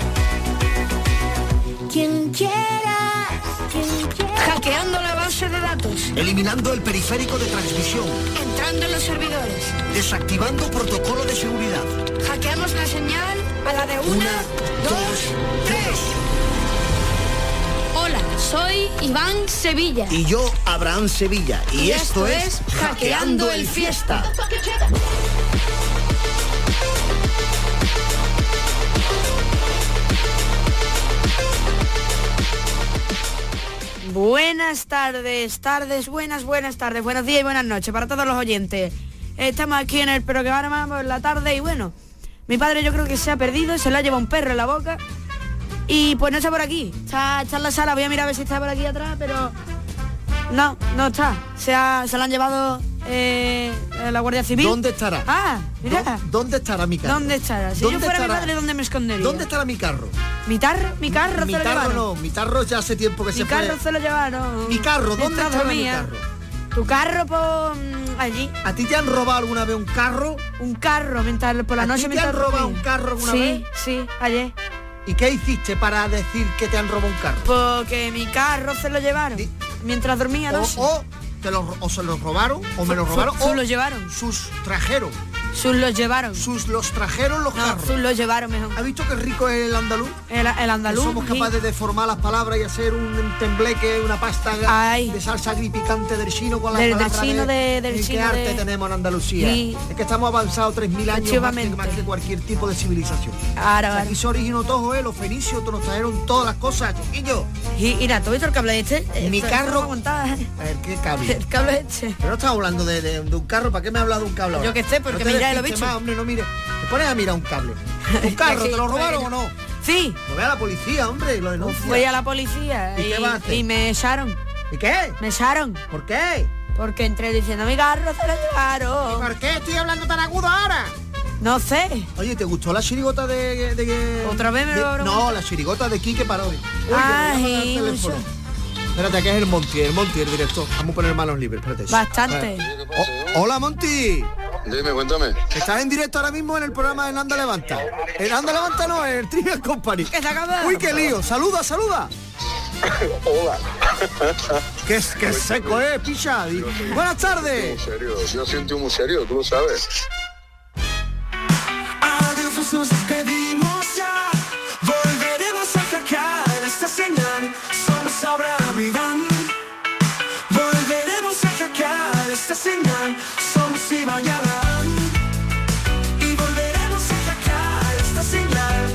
quien quieras, quien quieras. Hackeando la base de datos, Eliminando el periférico de transmisión. entrando en los servidores. Desactivando protocolo de seguridad. Hackeamos la señal a la de una, dos, tres. Hola, soy Iván Sevilla. Y yo, Abraham Sevilla. Y, Y esto, esto es es Hackeando el Fiesta. Buenas tardes, tardes, buenas, buenas tardes, buenos días y buenas noches para todos los oyentes. Estamos aquí en el programa por la tarde y bueno, mi padre yo creo que se ha perdido, se le ha llevado un perro en la boca y pues no está por aquí, está, está en la sala, voy a mirar a ver si está por aquí atrás, pero no, no está, se, ha, se la han llevado eh, la Guardia Civil. ¿Dónde estará? Ah, mira. ¿Dó- ¿Dónde estará mi carro? ¿Dónde estará? Si ¿Dónde yo fuera estará? mi padre, ¿dónde me escondería? ¿Dónde estará mi carro? ¿Mi tarro? ¿Mi carro Mi se lo carro llevaron? no, mi carro ya hace tiempo que Mi se carro fue. se lo llevaron. Mi carro, ¿dónde Mientras estará mi dormía. carro? Tu carro por mm, allí. ¿A ti te han robado alguna vez un carro? Un carro mientras por la ¿A noche ti te mientras han robado dormía. un carro alguna sí, vez? Sí, ayer. ¿Y qué hiciste para decir que te han robado un carro? Porque mi carro se lo llevaron mientras dormía, no O, sé. o, te lo, o se lo robaron, o me lo Fu- robaron, fu- o lo llevaron. sus trajeron. Sus los llevaron. Sus los trajeron los no, carros. Sus los llevaron mejor. ¿Has visto qué rico es el andaluz? El, el andaluz. Que somos capaces sí. de formar las palabras y hacer un tembleque, una pasta Ay. de salsa gripicante del chino con las del, palabras del chino de, de, del de chino qué arte de... tenemos en Andalucía. Sí. Es que estamos avanzados tres mil años más que, más que cualquier tipo de civilización. Ahora, o sea, aquí se originó todo, ¿eh? Los fenicios nos trajeron todas las cosas, chiquillos. Y mira, ¿tú has visto el cable este? Mi Esto, carro... A ver, ¿qué cable? El cable este. Pero no estamos hablando de, de, de un carro, ¿para qué me hablas de un cable ahora? Yo que sé, porque no mira lo bicho. Más, hombre, no mire. Te pones a mirar un cable. ¿Un carro te lo robaron o no? Sí. Pues ve a la policía, hombre, y lo denuncia. Fui a la policía y, y, ¿qué vas y me echaron. ¿Y qué? Me echaron. ¿Por qué? Porque entré diciendo mi carro se lo llevaron. ¿Y por qué estoy hablando tan agudo ahora? No sé. Oye, ¿te gustó la chirigota de... de, de ¿Otra vez me de, lo abro? No, la chirigota de Quique Parodi. Ay, mucho. Espérate, que es el Monty, el Monty, el director. Vamos a poner manos libres, espérate. Bastante. Oh, hola, Monty. Dime, cuéntame. Estás en directo ahora mismo en el programa de Nanda Levanta. El Nanda Levanta no, es el Trivial Company. ¿Qué se acaba? Uy, qué lío. Saluda, saluda. Hola. Qué, qué seco, eh, picha. Buenas tardes. Muy serio, yo siento muy serio, tú lo sabes. Adiós, nos despedimos ya. Volveremos a sacar esta señal. Somos Abraham y Iván. Volveremos a sacar esta señal. Somos Iván y Abraham. Y volveremos a sacar esta señal.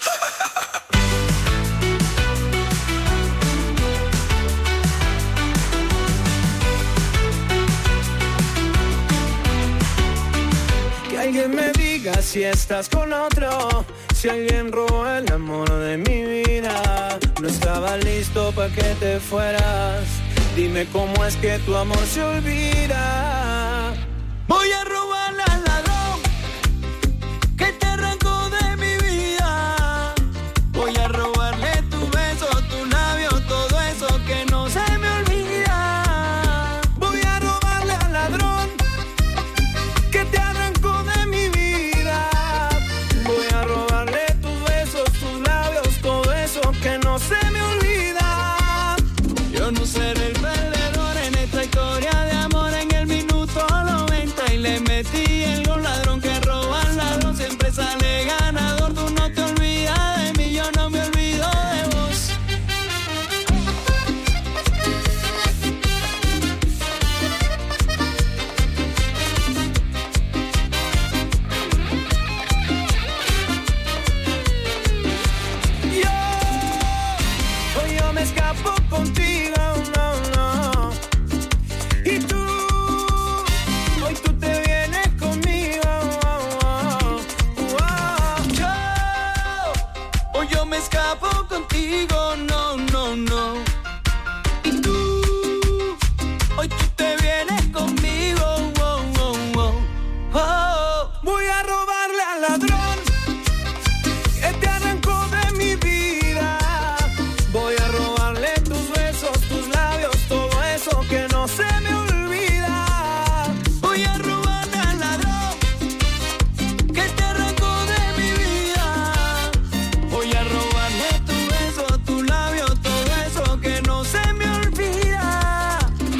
Que alguien me diga si estás con otro, si alguien robó el amor de mi vida. No estaba listo para que te fueras. Dime cómo es que tu amor se olvida. Voy a robarle al ladrón que te arrancó de mi vida. Voy a robarle tu beso, tu labio, todo eso que no se me olvida. Voy a robarle al ladrón que te arrancó de mi vida. Voy a robarle tus besos, tus labios, todo eso que no se me olvida. Yo no seré el perdedor en esta historia de amor. En el minuto noventa y le metí el gol. Ladrón que roba al ladrón siempre sale ganador. Tú no te olvidas de mí, yo no me olvido de vos. Yo, hoy yo me escapo contigo, no, no. Y tú, hoy tú te vienes conmigo, oh, oh, oh. Yo, hoy yo me escapo contigo, no, no, no. Y tú, hoy tú te vienes conmigo, oh, oh, oh, oh. Voy a robarle al ladrón que te arrancó de mi vida. Voy a robarle tus besos, tus labios, todo eso que no se me olvida. Voy a robarle al ladrón que te arrancó de mi vida. Voy a robarle tu beso, tu labio, todo eso que no se me olvida.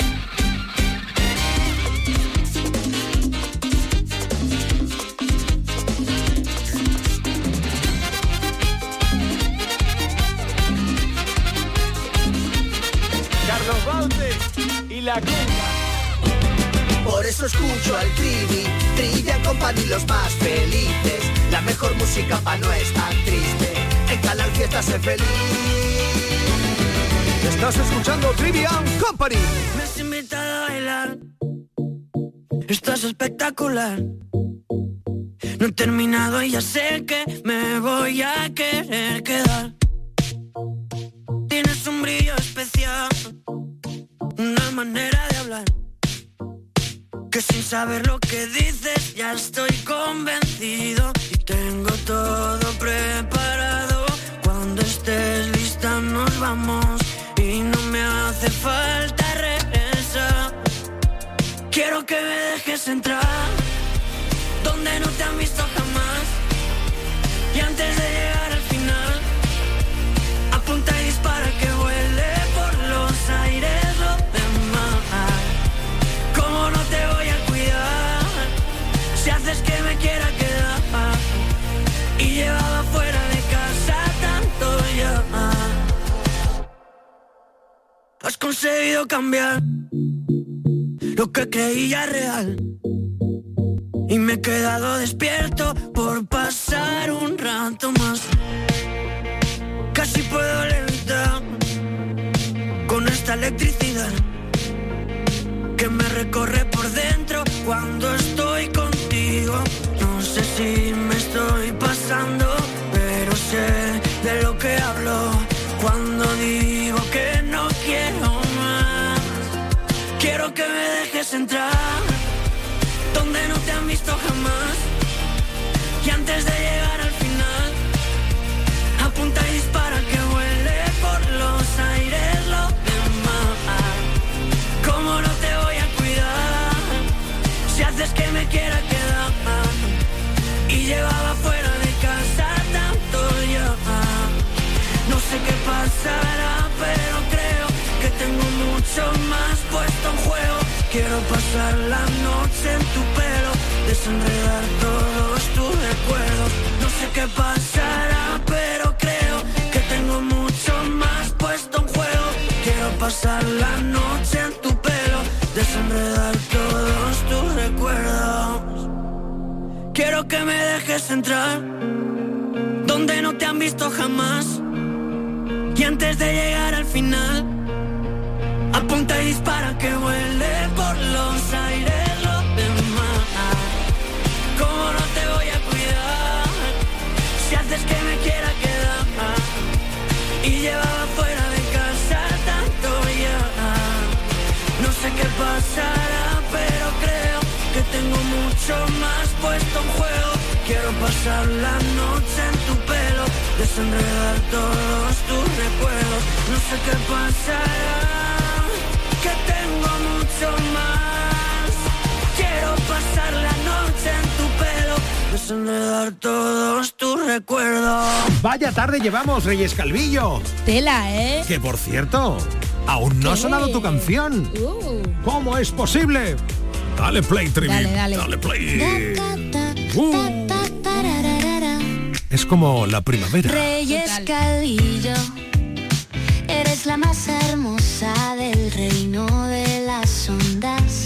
Carlos Baute y la Conga. Por eso escucho al Trivi, Trivial Company, los más felices. La mejor música pa' no estar triste. En Canal Fiesta sé feliz. Estás escuchando Trivial Company. Me has invitado a bailar. Estás espectacular. No he terminado y ya sé que me voy a querer quedar. Tienes un brillo especial, una manera de hablar, que sin saber lo que dices ya estoy convencido. Y tengo todo preparado. Cuando estés lista nos vamos y no me hace falta regresar. Quiero que me dejes entrar donde no te han visto jamás. Y antes de llegar al final, apunta y dispara que vuele por los aires lo demás. ¿Cómo no te voy a cuidar si haces que me conseguido cambiar lo que creía real y me he quedado despierto por pasar un rato más. Casi puedo levitar con esta electricidad que me recorre por dentro cuando estoy contigo. No sé si me estoy pasando, pero sé de lo que hablo cuando digo que no quiero más. Quiero que me dejes entrar donde no te han visto jamás, y antes de llegar al final apunta y dispara que vuele por los aires lo demás. ¿Cómo no te voy a cuidar si haces que me quiera quedar? Y llevaba fuera de casa tanto ya. No sé qué pasará, pero creo que tengo mucho más puesto en juego. Quiero pasar la noche en tu pelo, desenredar todos tus recuerdos. No sé qué pasará, pero creo que tengo mucho más puesto en juego. Quiero pasar la noche en tu pelo, desenredar todos tus recuerdos. Quiero que me dejes entrar donde no te han visto jamás, y antes de llegar al final apunta y dispara que vuele por los aires lo demás. ¿Cómo no te voy a cuidar si haces que me quiera quedar? Y llevaba fuera de casa tanto ya. No sé qué pasará, pero creo que tengo mucho más puesto en juego. Quiero pasar la noche en tu pelo, desenredar todos tus recuerdos. No sé qué pasará, que tengo mucho más. Quiero pasar la noche en tu pelo, desenredar todos tus recuerdos. Vaya tarde llevamos, Reyes Calvillo. Tela, ¿eh? Que por cierto, aún no ha sonado tu canción. Uh. ¿Cómo es posible? Dale play, Trivi. Dale, dale. Dale play. Uh. Es como la primavera. Reyes Calvillo, eres la más hermosa del reino de las ondas.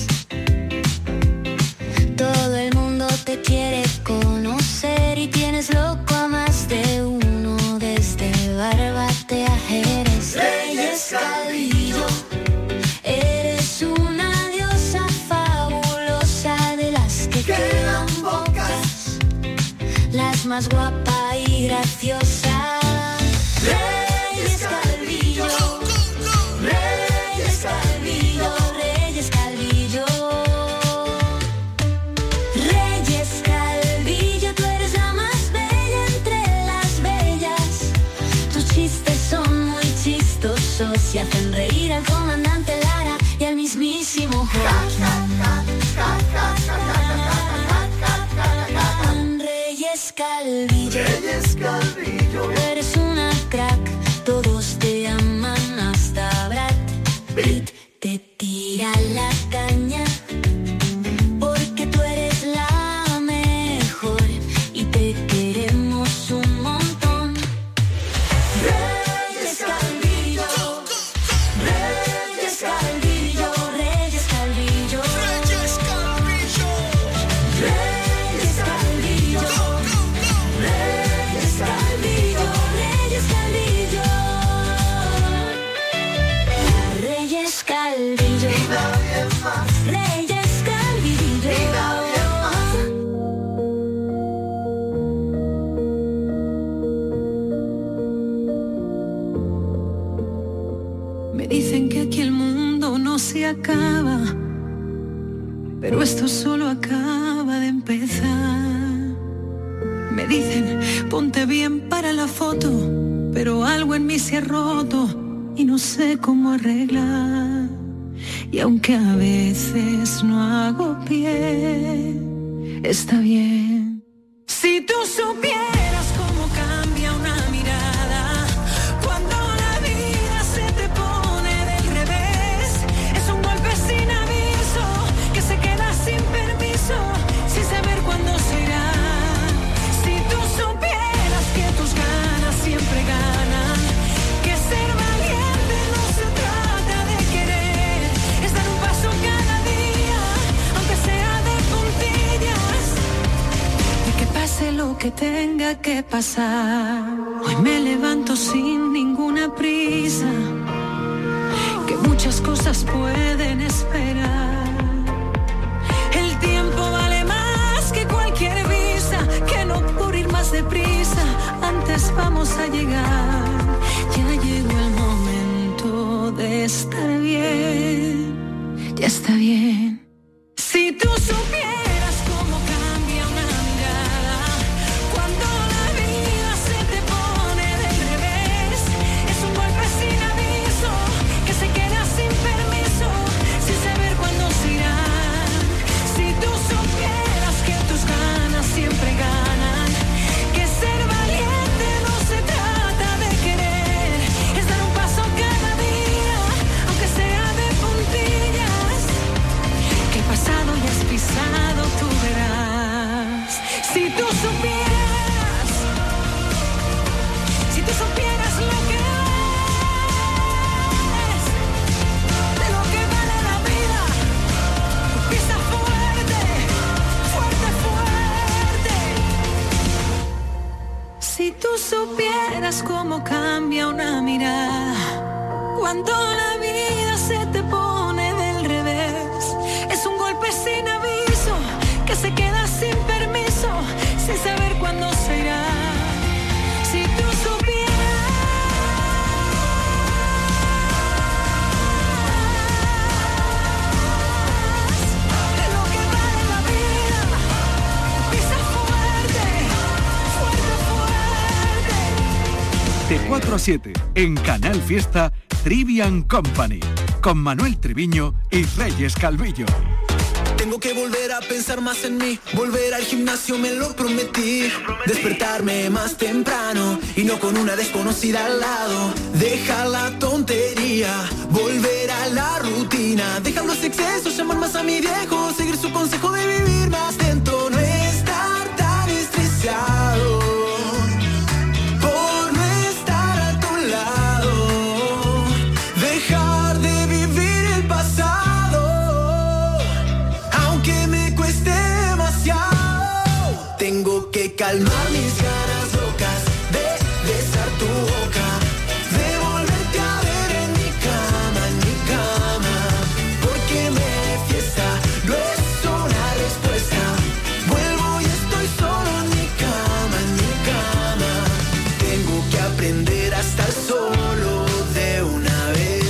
Todo el mundo te quiere conocer y tienes loco a más de uno, desde Barbate a Jerez. Reyes Calvillo, eres una diosa fabulosa de las que quedan pocas, las más guapa y graciosa. Reyes Calvillo, Reyes Calvillo, Reyes Calvillo. Reyes Calvillo, tú eres la más bella entre las bellas. Tus chistes son muy chistosos y hacen reír al comandante Lara y al mismísimo Jorge. Reyes Calvillo, Reyes Calvillo, eres una crack, todos te aman hasta Brad Pitt te tira la caña, porque tú eres la mejor y te queremos un montón. Reyes Calvillo, Reyes Calvillo, Reyes Calvillo, Reyes Calvillo, Reyes Calvillo, Reyes Calvillo, Reyes Calvillo, Reyes Calvillo, Reyes Calvillo. Me dicen que aquí el mundo no se acaba, pero esto solo acaba de empezar. Me dicen, ponte bien para la foto, pero algo en mí se ha roto y no sé cómo arreglar. Y aunque a veces no hago pie, está bien. Si tú supieras cómo cambia una mirada cuando la vida se te pone del revés, es un golpe sin aviso que se queda sin permiso, sin saber cuándo se irá. Si tú supieras que tus ganas siempre ganan, que ser valiente no se trata de tenga que pasar. Hoy me levanto sin ninguna prisa, que muchas cosas pueden esperar. El tiempo vale más que cualquier visa, que no por ir más deprisa, antes vamos a llegar. Ya llegó el momento de estar bien, ya está bien. Si tú supieras cómo cambia una mirada cuando la vida se te pone del revés, es un golpe sin aviso que se queda sin permiso, sin saber cuándo se irá. Si tú supieras que tus ganas siempre ganan, que ser valiente no se trata de querer, es dar un paso cada día, aunque sea de puntillas, que el pasado ya has pisado, tú verás. Si tú supieras, si tú supieras lo que es, de lo que vale la vida, pisa fuerte, fuerte, fuerte. Si tú supieras cómo cambia una mirada cuando la vida se te pone del revés, es un golpe sin aviso que se queda sin permiso, sin saber cuándo se irá. Si tú supieras de lo que vale la vida, pisa fuerte, fuerte, fuerte. De cuatro a siete, en Canal Fiesta, Trivian Company, con Manuel Triviño y Reyes Calvillo. Tengo que volver a pensar más en mí, volver al gimnasio me lo prometí, despertarme más temprano y no con una desconocida al lado, dejar la tontería, volver a la rutina, dejar los excesos, llamar más a mi viejo, seguir su consejo de vivir más lento, no estar tan estresado por no estar a tu lado, dejar de vivir el pasado, aunque me cueste demasiado. Tengo que calmar mis ganas locas de besar tu boca, de volverte a ver en mi cama, en mi cama, porque me fiesta no es una respuesta. Vuelvo y estoy solo en mi cama, en mi cama. Tengo que aprender a estar solo de una vez.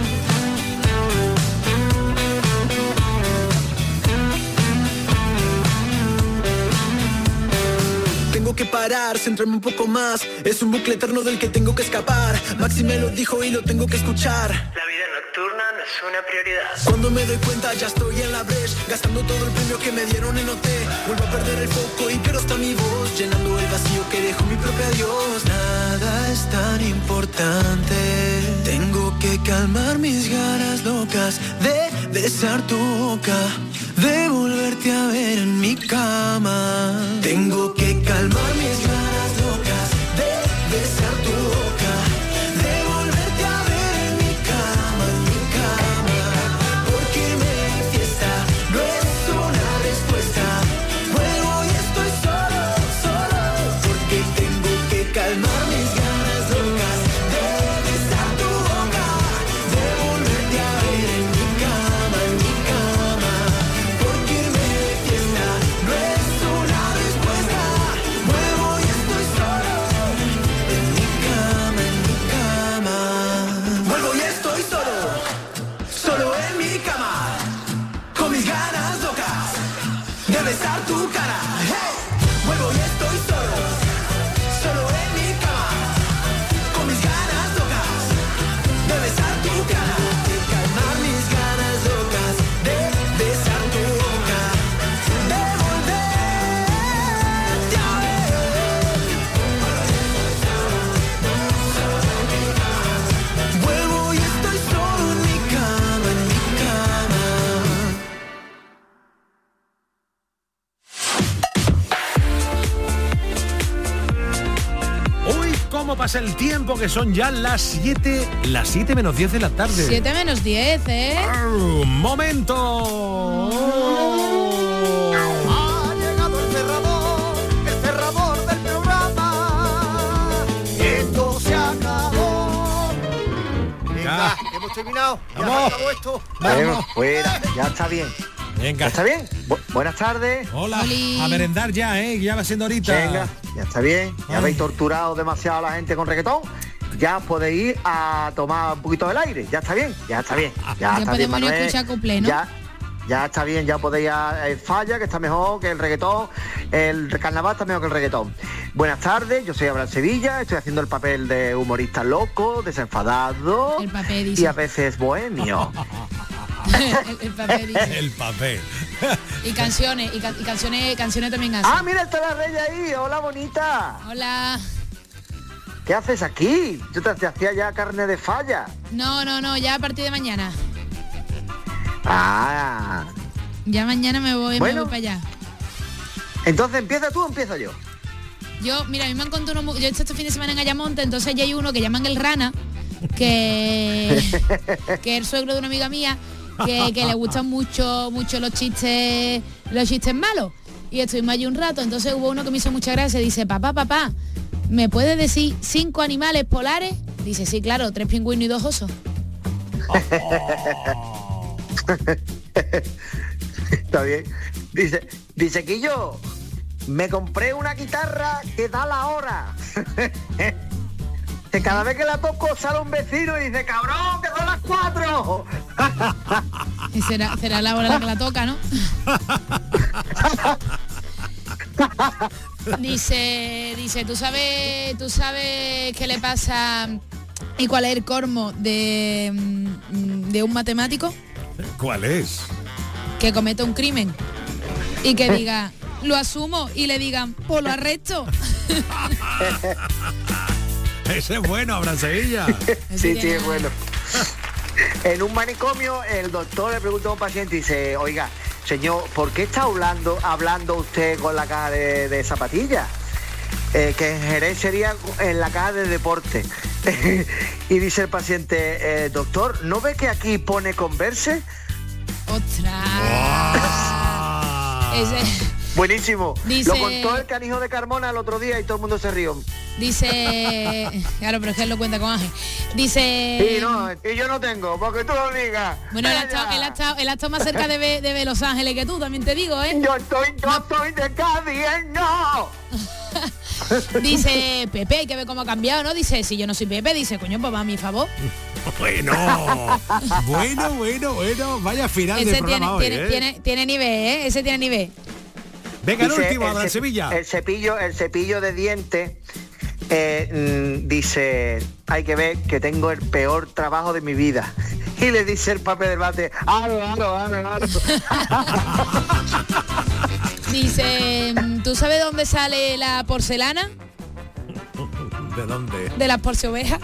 Tengo que parar, centrarme un poco más. Es un bucle eterno del que tengo que escapar. Maxi me lo dijo y lo tengo que escuchar. La vida nocturna no es una prioridad. Cuando me doy cuenta ya estoy en la brecha, gastando todo el premio que me dieron en O T. Vuelvo a perder el foco y pierdo hasta mi voz, llenando el vacío que dejó mi propio adiós. Nada es tan importante. Tengo que calmar mis ganas locas de besar tu boca, de volverte a ver en mi cama. Tengo que calmar mis ganas locas de besar tu boca, de volverte a ver en mi cama, en mi cama, porque me fiesta no es una respuesta. Vuelvo y estoy solo, solo, porque tengo que calmar mis ganas locas de besar tu boca, de volverte a ver en mi cama, en mi cama, porque me fiesta no es una respuesta. Vuelvo y estoy solo en mi cama, en mi cama. Vuelvo y estoy solo, solo en mi cama, con mis ganas locas de besar tu cara. Hey, vuelvo y estoy solo, solo en mi cama, con mis ganas locas de besar tu cara, de calmar mis ganas locas de besar tu boca, de volverte a ver. Vuelvo y estoy solo en mi cama, en mi cama. Uy, cómo pasa el tiempo, que son ya las siete, las siete menos diez de la tarde. siete menos diez, ¿eh? Un momento. Ha llegado el cerrador, el cerrador del programa. Venga, hemos terminado. Ya Vamos. acabó esto. Bueno, fuera, ya está bien. Venga. ¿Ya está bien? Bu- buenas tardes. Hola. A merendar ya, ¿eh? Ya va siendo ahorita. Venga, ya está bien. Ya Ay. habéis torturado demasiado a la gente con reggaetón. Ya podéis ir a tomar un poquito del aire. Ya está bien, ya está bien. Ya, Ya está bien, podemos ir a Manuel. escuchar cuplé, ¿no? Ya, ya está bien, ya podéis ir a el falla, que está mejor que el reggaetón. El carnaval está mejor que el reggaetón. Buenas tardes, yo soy Abraham Sevilla, estoy haciendo el papel de humorista loco, desenfadado El papel, dice. y a veces bohemio. el, el papel dice. El papel. Y canciones, y, ca- y canciones, canciones también hace. Ah, mira, está la Rey ahí. Hola, bonita. Hola. ¿Qué haces aquí? Yo te, te hacía ya carne de falla. No, no, no, ya a partir de mañana. Ah. Ya mañana me voy, Bueno. me voy para allá. Entonces, ¿empieza tú o empiezo yo? Yo, mira, a mí me han contado uno, mu- yo he hecho este fin de semana en Ayamonte, entonces ya hay uno que llaman el Rana, que, que es el suegro de una amiga mía, que, que le gustan mucho, mucho los chistes, los chistes malos. Y estuvimos allí un rato, entonces hubo uno que me hizo mucha gracia, dice, papá, papá, ¿me puedes decir cinco animales polares? Dice, sí, claro, tres pingüinos y dos osos. Está bien. Dice, dice que yo me compré una guitarra que da la hora. Que cada vez que la toco sale un vecino y dice, cabrón, que son las cuatro. Y será, será la hora en la que la toca, ¿no? Dice, dice, ¿tú sabes, tú sabes qué le pasa y cuál es el colmo de, mm, de un matemático? ¿Cuál es? Que cometa un crimen y que diga, lo asumo, y le digan, pues lo arresto. Ese es bueno, Abraham Sevilla. Sí, sí, es bueno. En un manicomio, el doctor le pregunta a un paciente y dice, oiga, señor, ¿por qué está hablando, hablando usted con la caja de, de zapatillas? Eh, que en Jerez sería en la caja de deporte. Y dice el paciente, eh, doctor, ¿no ve que aquí pone Converse? ¡Ostras! Ese- Buenísimo. Dice- Lo contó el canijo de Carmona el otro día y todo el mundo se rió. Dice, claro, pero es que él lo cuenta con Ángel. Dice, Y no, y yo no tengo, porque tú lo digas. bueno, él ha, estado, él, ha estado, él ha estado más cerca de ver, de ver Los Ángeles que tú, también te digo, ¿eh? Yo estoy, yo estoy de Cádiz, no. Dice, Pepe, hay que ver cómo ha cambiado, ¿no? Dice, si yo no soy Pepe, dice, coño, pues va a mi favor. Bueno, bueno, bueno, bueno. Vaya final Ese del tiene, programa hoy, tiene, ¿eh? tiene, tiene nivel, ¿eh? Ese tiene nivel. Venga, el Dice, último, el Abraham cep- Sevilla. El cepillo, el cepillo de dientes eh, mm, dice, hay que ver que tengo el peor trabajo de mi vida. Y le dice el papel del bate, aro, aro, aro, aro. Dice, ¿tú sabes dónde sale la porcelana? ¿De dónde? De las porceovejas.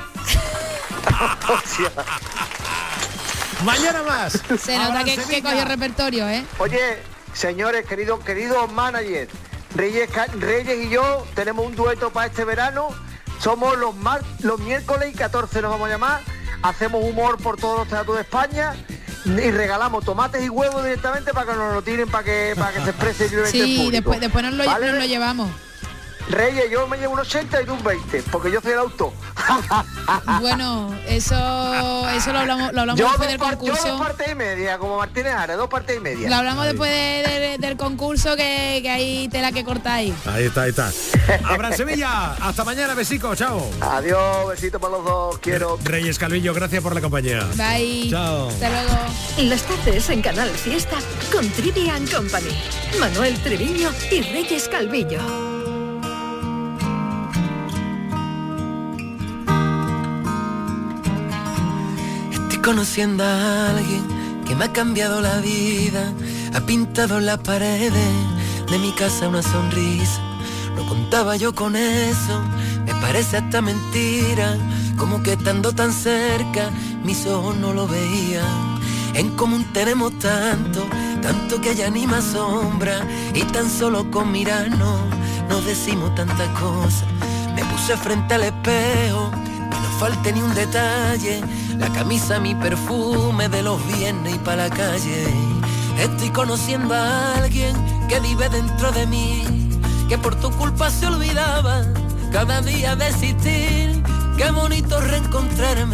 Mañana más. Se nota que, que cogió repertorio, ¿eh? Oye, señores, queridos, queridos managers, Reyes, Ca- Reyes y yo tenemos un dueto para este verano. Somos los mar los miércoles y catorce nos vamos a llamar. Hacemos humor por todos los teatros de España y regalamos tomates y huevos directamente para que nos lo tiren, para que para que se exprese libremente el Sí, público. después, después nos, lo, ¿Vale? nos lo llevamos. Reyes, yo me llevo un ochenta y tú un veinte, porque yo soy el auto. Bueno, eso eso lo hablamos, lo hablamos Yo después dos, del par- yo dos concurso. partes y media, como Martínez Ares, dos partes y media. Lo hablamos después de- de- del concurso, que, que hay tela que cortáis. Ahí está, ahí está. Abraham Sevilla, hasta mañana, besico, chao. Adiós, besito para los dos, quiero. Reyes Calvillo, gracias por la compañía. Bye. Chao. Hasta luego. Las tardes en Canal Fiesta con Trivian Company. Manuel Treviño y Reyes Calvillo. Estoy conociendo a alguien que me ha cambiado la vida, ha pintado en las paredes de mi casa una sonrisa. No contaba yo con eso, me parece hasta mentira, como que estando tan cerca mis ojos no lo veían. En común tenemos tanto, tanto que ya ni me asombra, y tan solo con mirarnos nos decimos tantas cosas. Me puse frente al espejo, que no falte ni un detalle, la camisa, mi perfume de los viernes y pa' la calle. Estoy conociendo a alguien que vive dentro de mí, que por tu culpa se olvidaba cada día de existir. Qué bonito reencontrarme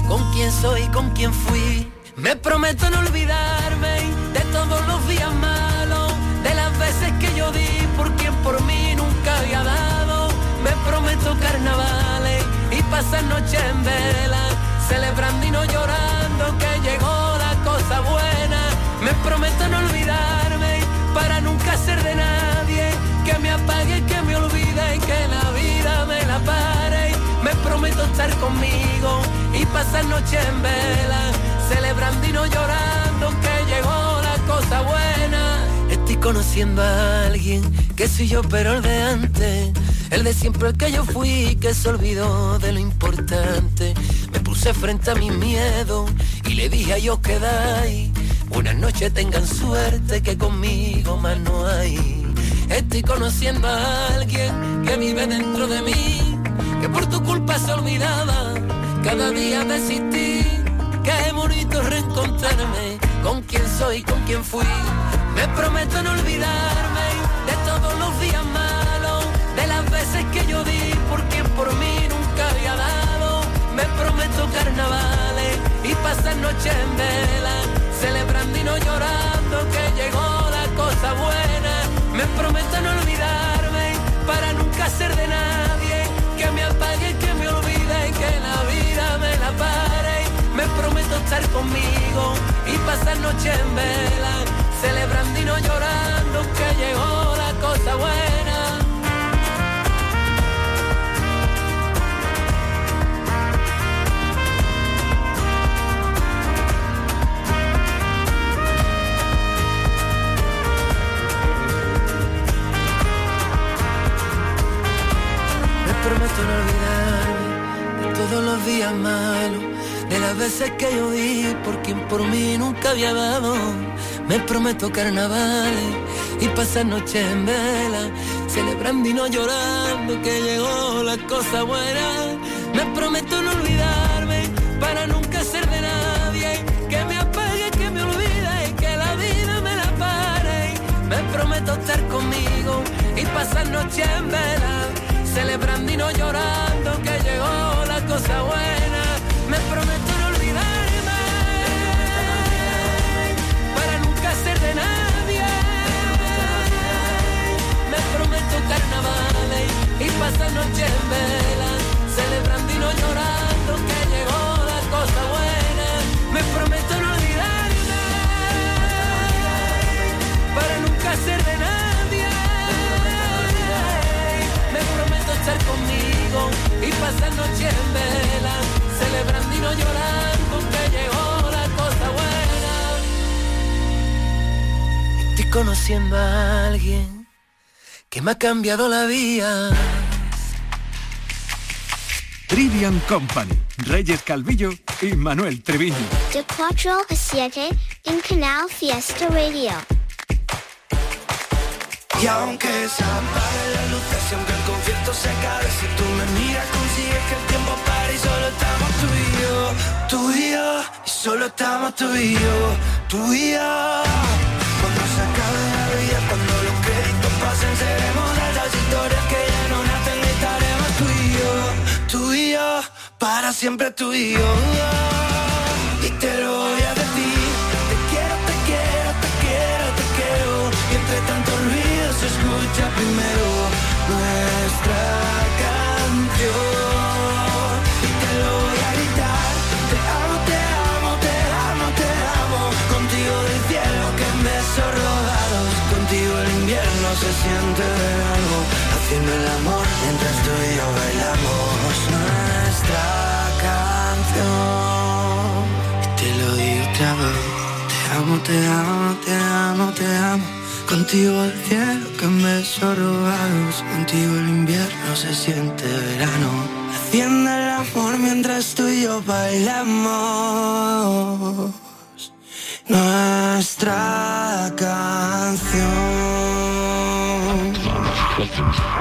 con quién soy, con quién fui. Me prometo no olvidarme de todos los días malos, de las veces que yo di por quien por mí nunca había dado. Me prometo carnavales y pasar noches en vela, celebrando y no llorando que llegó la cosa buena. Me prometo no olvidarme para nunca ser de nadie, que me apague, que me olvide y que la vida me la pare. Me prometo estar conmigo y pasar noches en vela, celebrando y no llorando que llegó la cosa buena. Estoy conociendo a alguien que soy yo pero el de antes, el de siempre, el que yo fui, que se olvidó de lo importante. Me puse frente a mis miedos y le dije a ellos quedáis, buenas noches, tengan suerte que conmigo más no hay. Estoy conociendo a alguien que vive dentro de mí, que por tu culpa se olvidaba cada día de existir. Qué bonito reencontrarme con quien soy, con quien fui. Me prometo no olvidarme de todos los días malos, de las veces que yo di por quien por mí nunca había dado. Me prometo carnavales y pasar noches en vela, celebrando y no llorando que llegó la cosa buena. Me prometo no olvidarme para nunca ser de nadie, que me apague, que me olvide y que la vida me la pare. Me prometo estar conmigo y pasar noches en vela, celebrando y no llorando que llegó la cosa buena. Me prometo no olvidarme de todos los días malos, de las veces que yo di por quien por mí nunca había dado. Me prometo carnavales y pasar noches en vela, celebrando y no llorando que llegó la cosa buena. Me prometo no olvidarme para nunca ser de nadie, que me apague, que me olvide y que la vida me la pare. Me prometo estar conmigo y pasar noches en vela, celebrando y no llorando que llegó la cosa buena. Me prometo no olvidarme para nunca ser de nadie. Me prometo carnavales y pasar noches en vela, celebrando y no llorando que llegó la cosa buena. Me prometo no olvidarme para nunca ser de nadie. Me prometo estar conmigo y pasar noches en vela, celebrando y no llorando que llegó la cosa buena. Estoy conociendo a alguien que me ha cambiado la vida. Trivian Company, Reyes Calvillo y Manuel Treviño. De cuatro a siete en Canal Fiesta Radio. Y aunque se apague la luz, siempre el concierto se acabe, si tú me miras consigues que el tiempo pare y solo estamos tú y yo, tú y yo, y solo estamos tú y yo, tú y yo. Cuando se acabe la vida, cuando los créditos pasen, seremos de esas historias que ya no nacen y estaremos tú y yo, tú y yo, para siempre tú y yo. Y te lo voy a decir, te quiero, te quiero, te quiero, te quiero, y entre tanto ruido se escucha primero nuestra canción. Y te lo voy a gritar, te amo, te amo, te amo, te amo. Contigo del cielo que en besos rodados, contigo el invierno se siente verano, haciendo el amor mientras tú y yo bailamos nuestra canción. Y te lo digo otra vez, te amo, te amo, te amo, te amo. Contigo el cielo que en besos robados, contigo el invierno se siente verano, haciendo el amor mientras tú y yo bailamos nuestra canción.